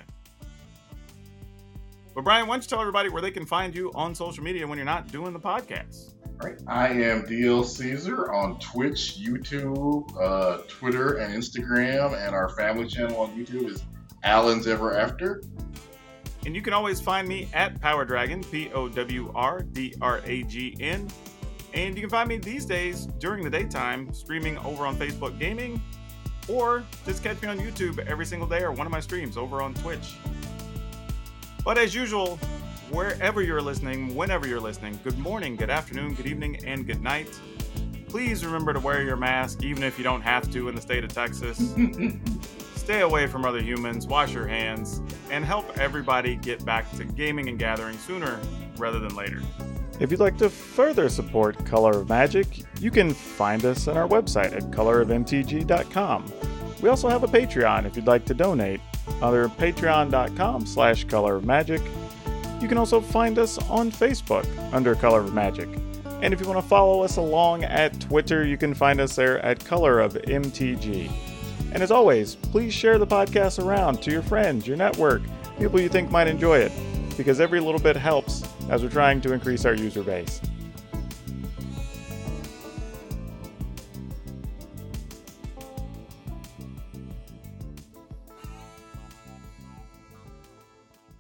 But Brian, why don't you tell everybody where they can find you on social media when you're not doing the podcast? All right. I am D L Caesar on Twitch, YouTube, uh, Twitter, and Instagram, and our family channel on YouTube is Alan's Ever After. And you can always find me at Power Dragon, P O W R D R A G N. And you can find me these days during the daytime streaming over on Facebook Gaming, or just catch me on YouTube every single day or one of my streams over on Twitch. But as usual, wherever you're listening, whenever you're listening, good morning, good afternoon, good evening, and good night. Please remember to wear your mask, even if you don't have to in the state of Texas. Stay away from other humans, wash your hands, and help everybody get back to gaming and gathering sooner rather than later. If you'd like to further support Color of Magic, you can find us on our website at color of m t g dot com. We also have a Patreon if you'd like to donate, under patreon dot com slash color of magic. You can also find us on Facebook under Color of Magic. And if you want to follow us along at Twitter, you can find us there at Color of M T G. And as always, please share the podcast around to your friends, your network, people you think might enjoy it, because every little bit helps as we're trying to increase our user base.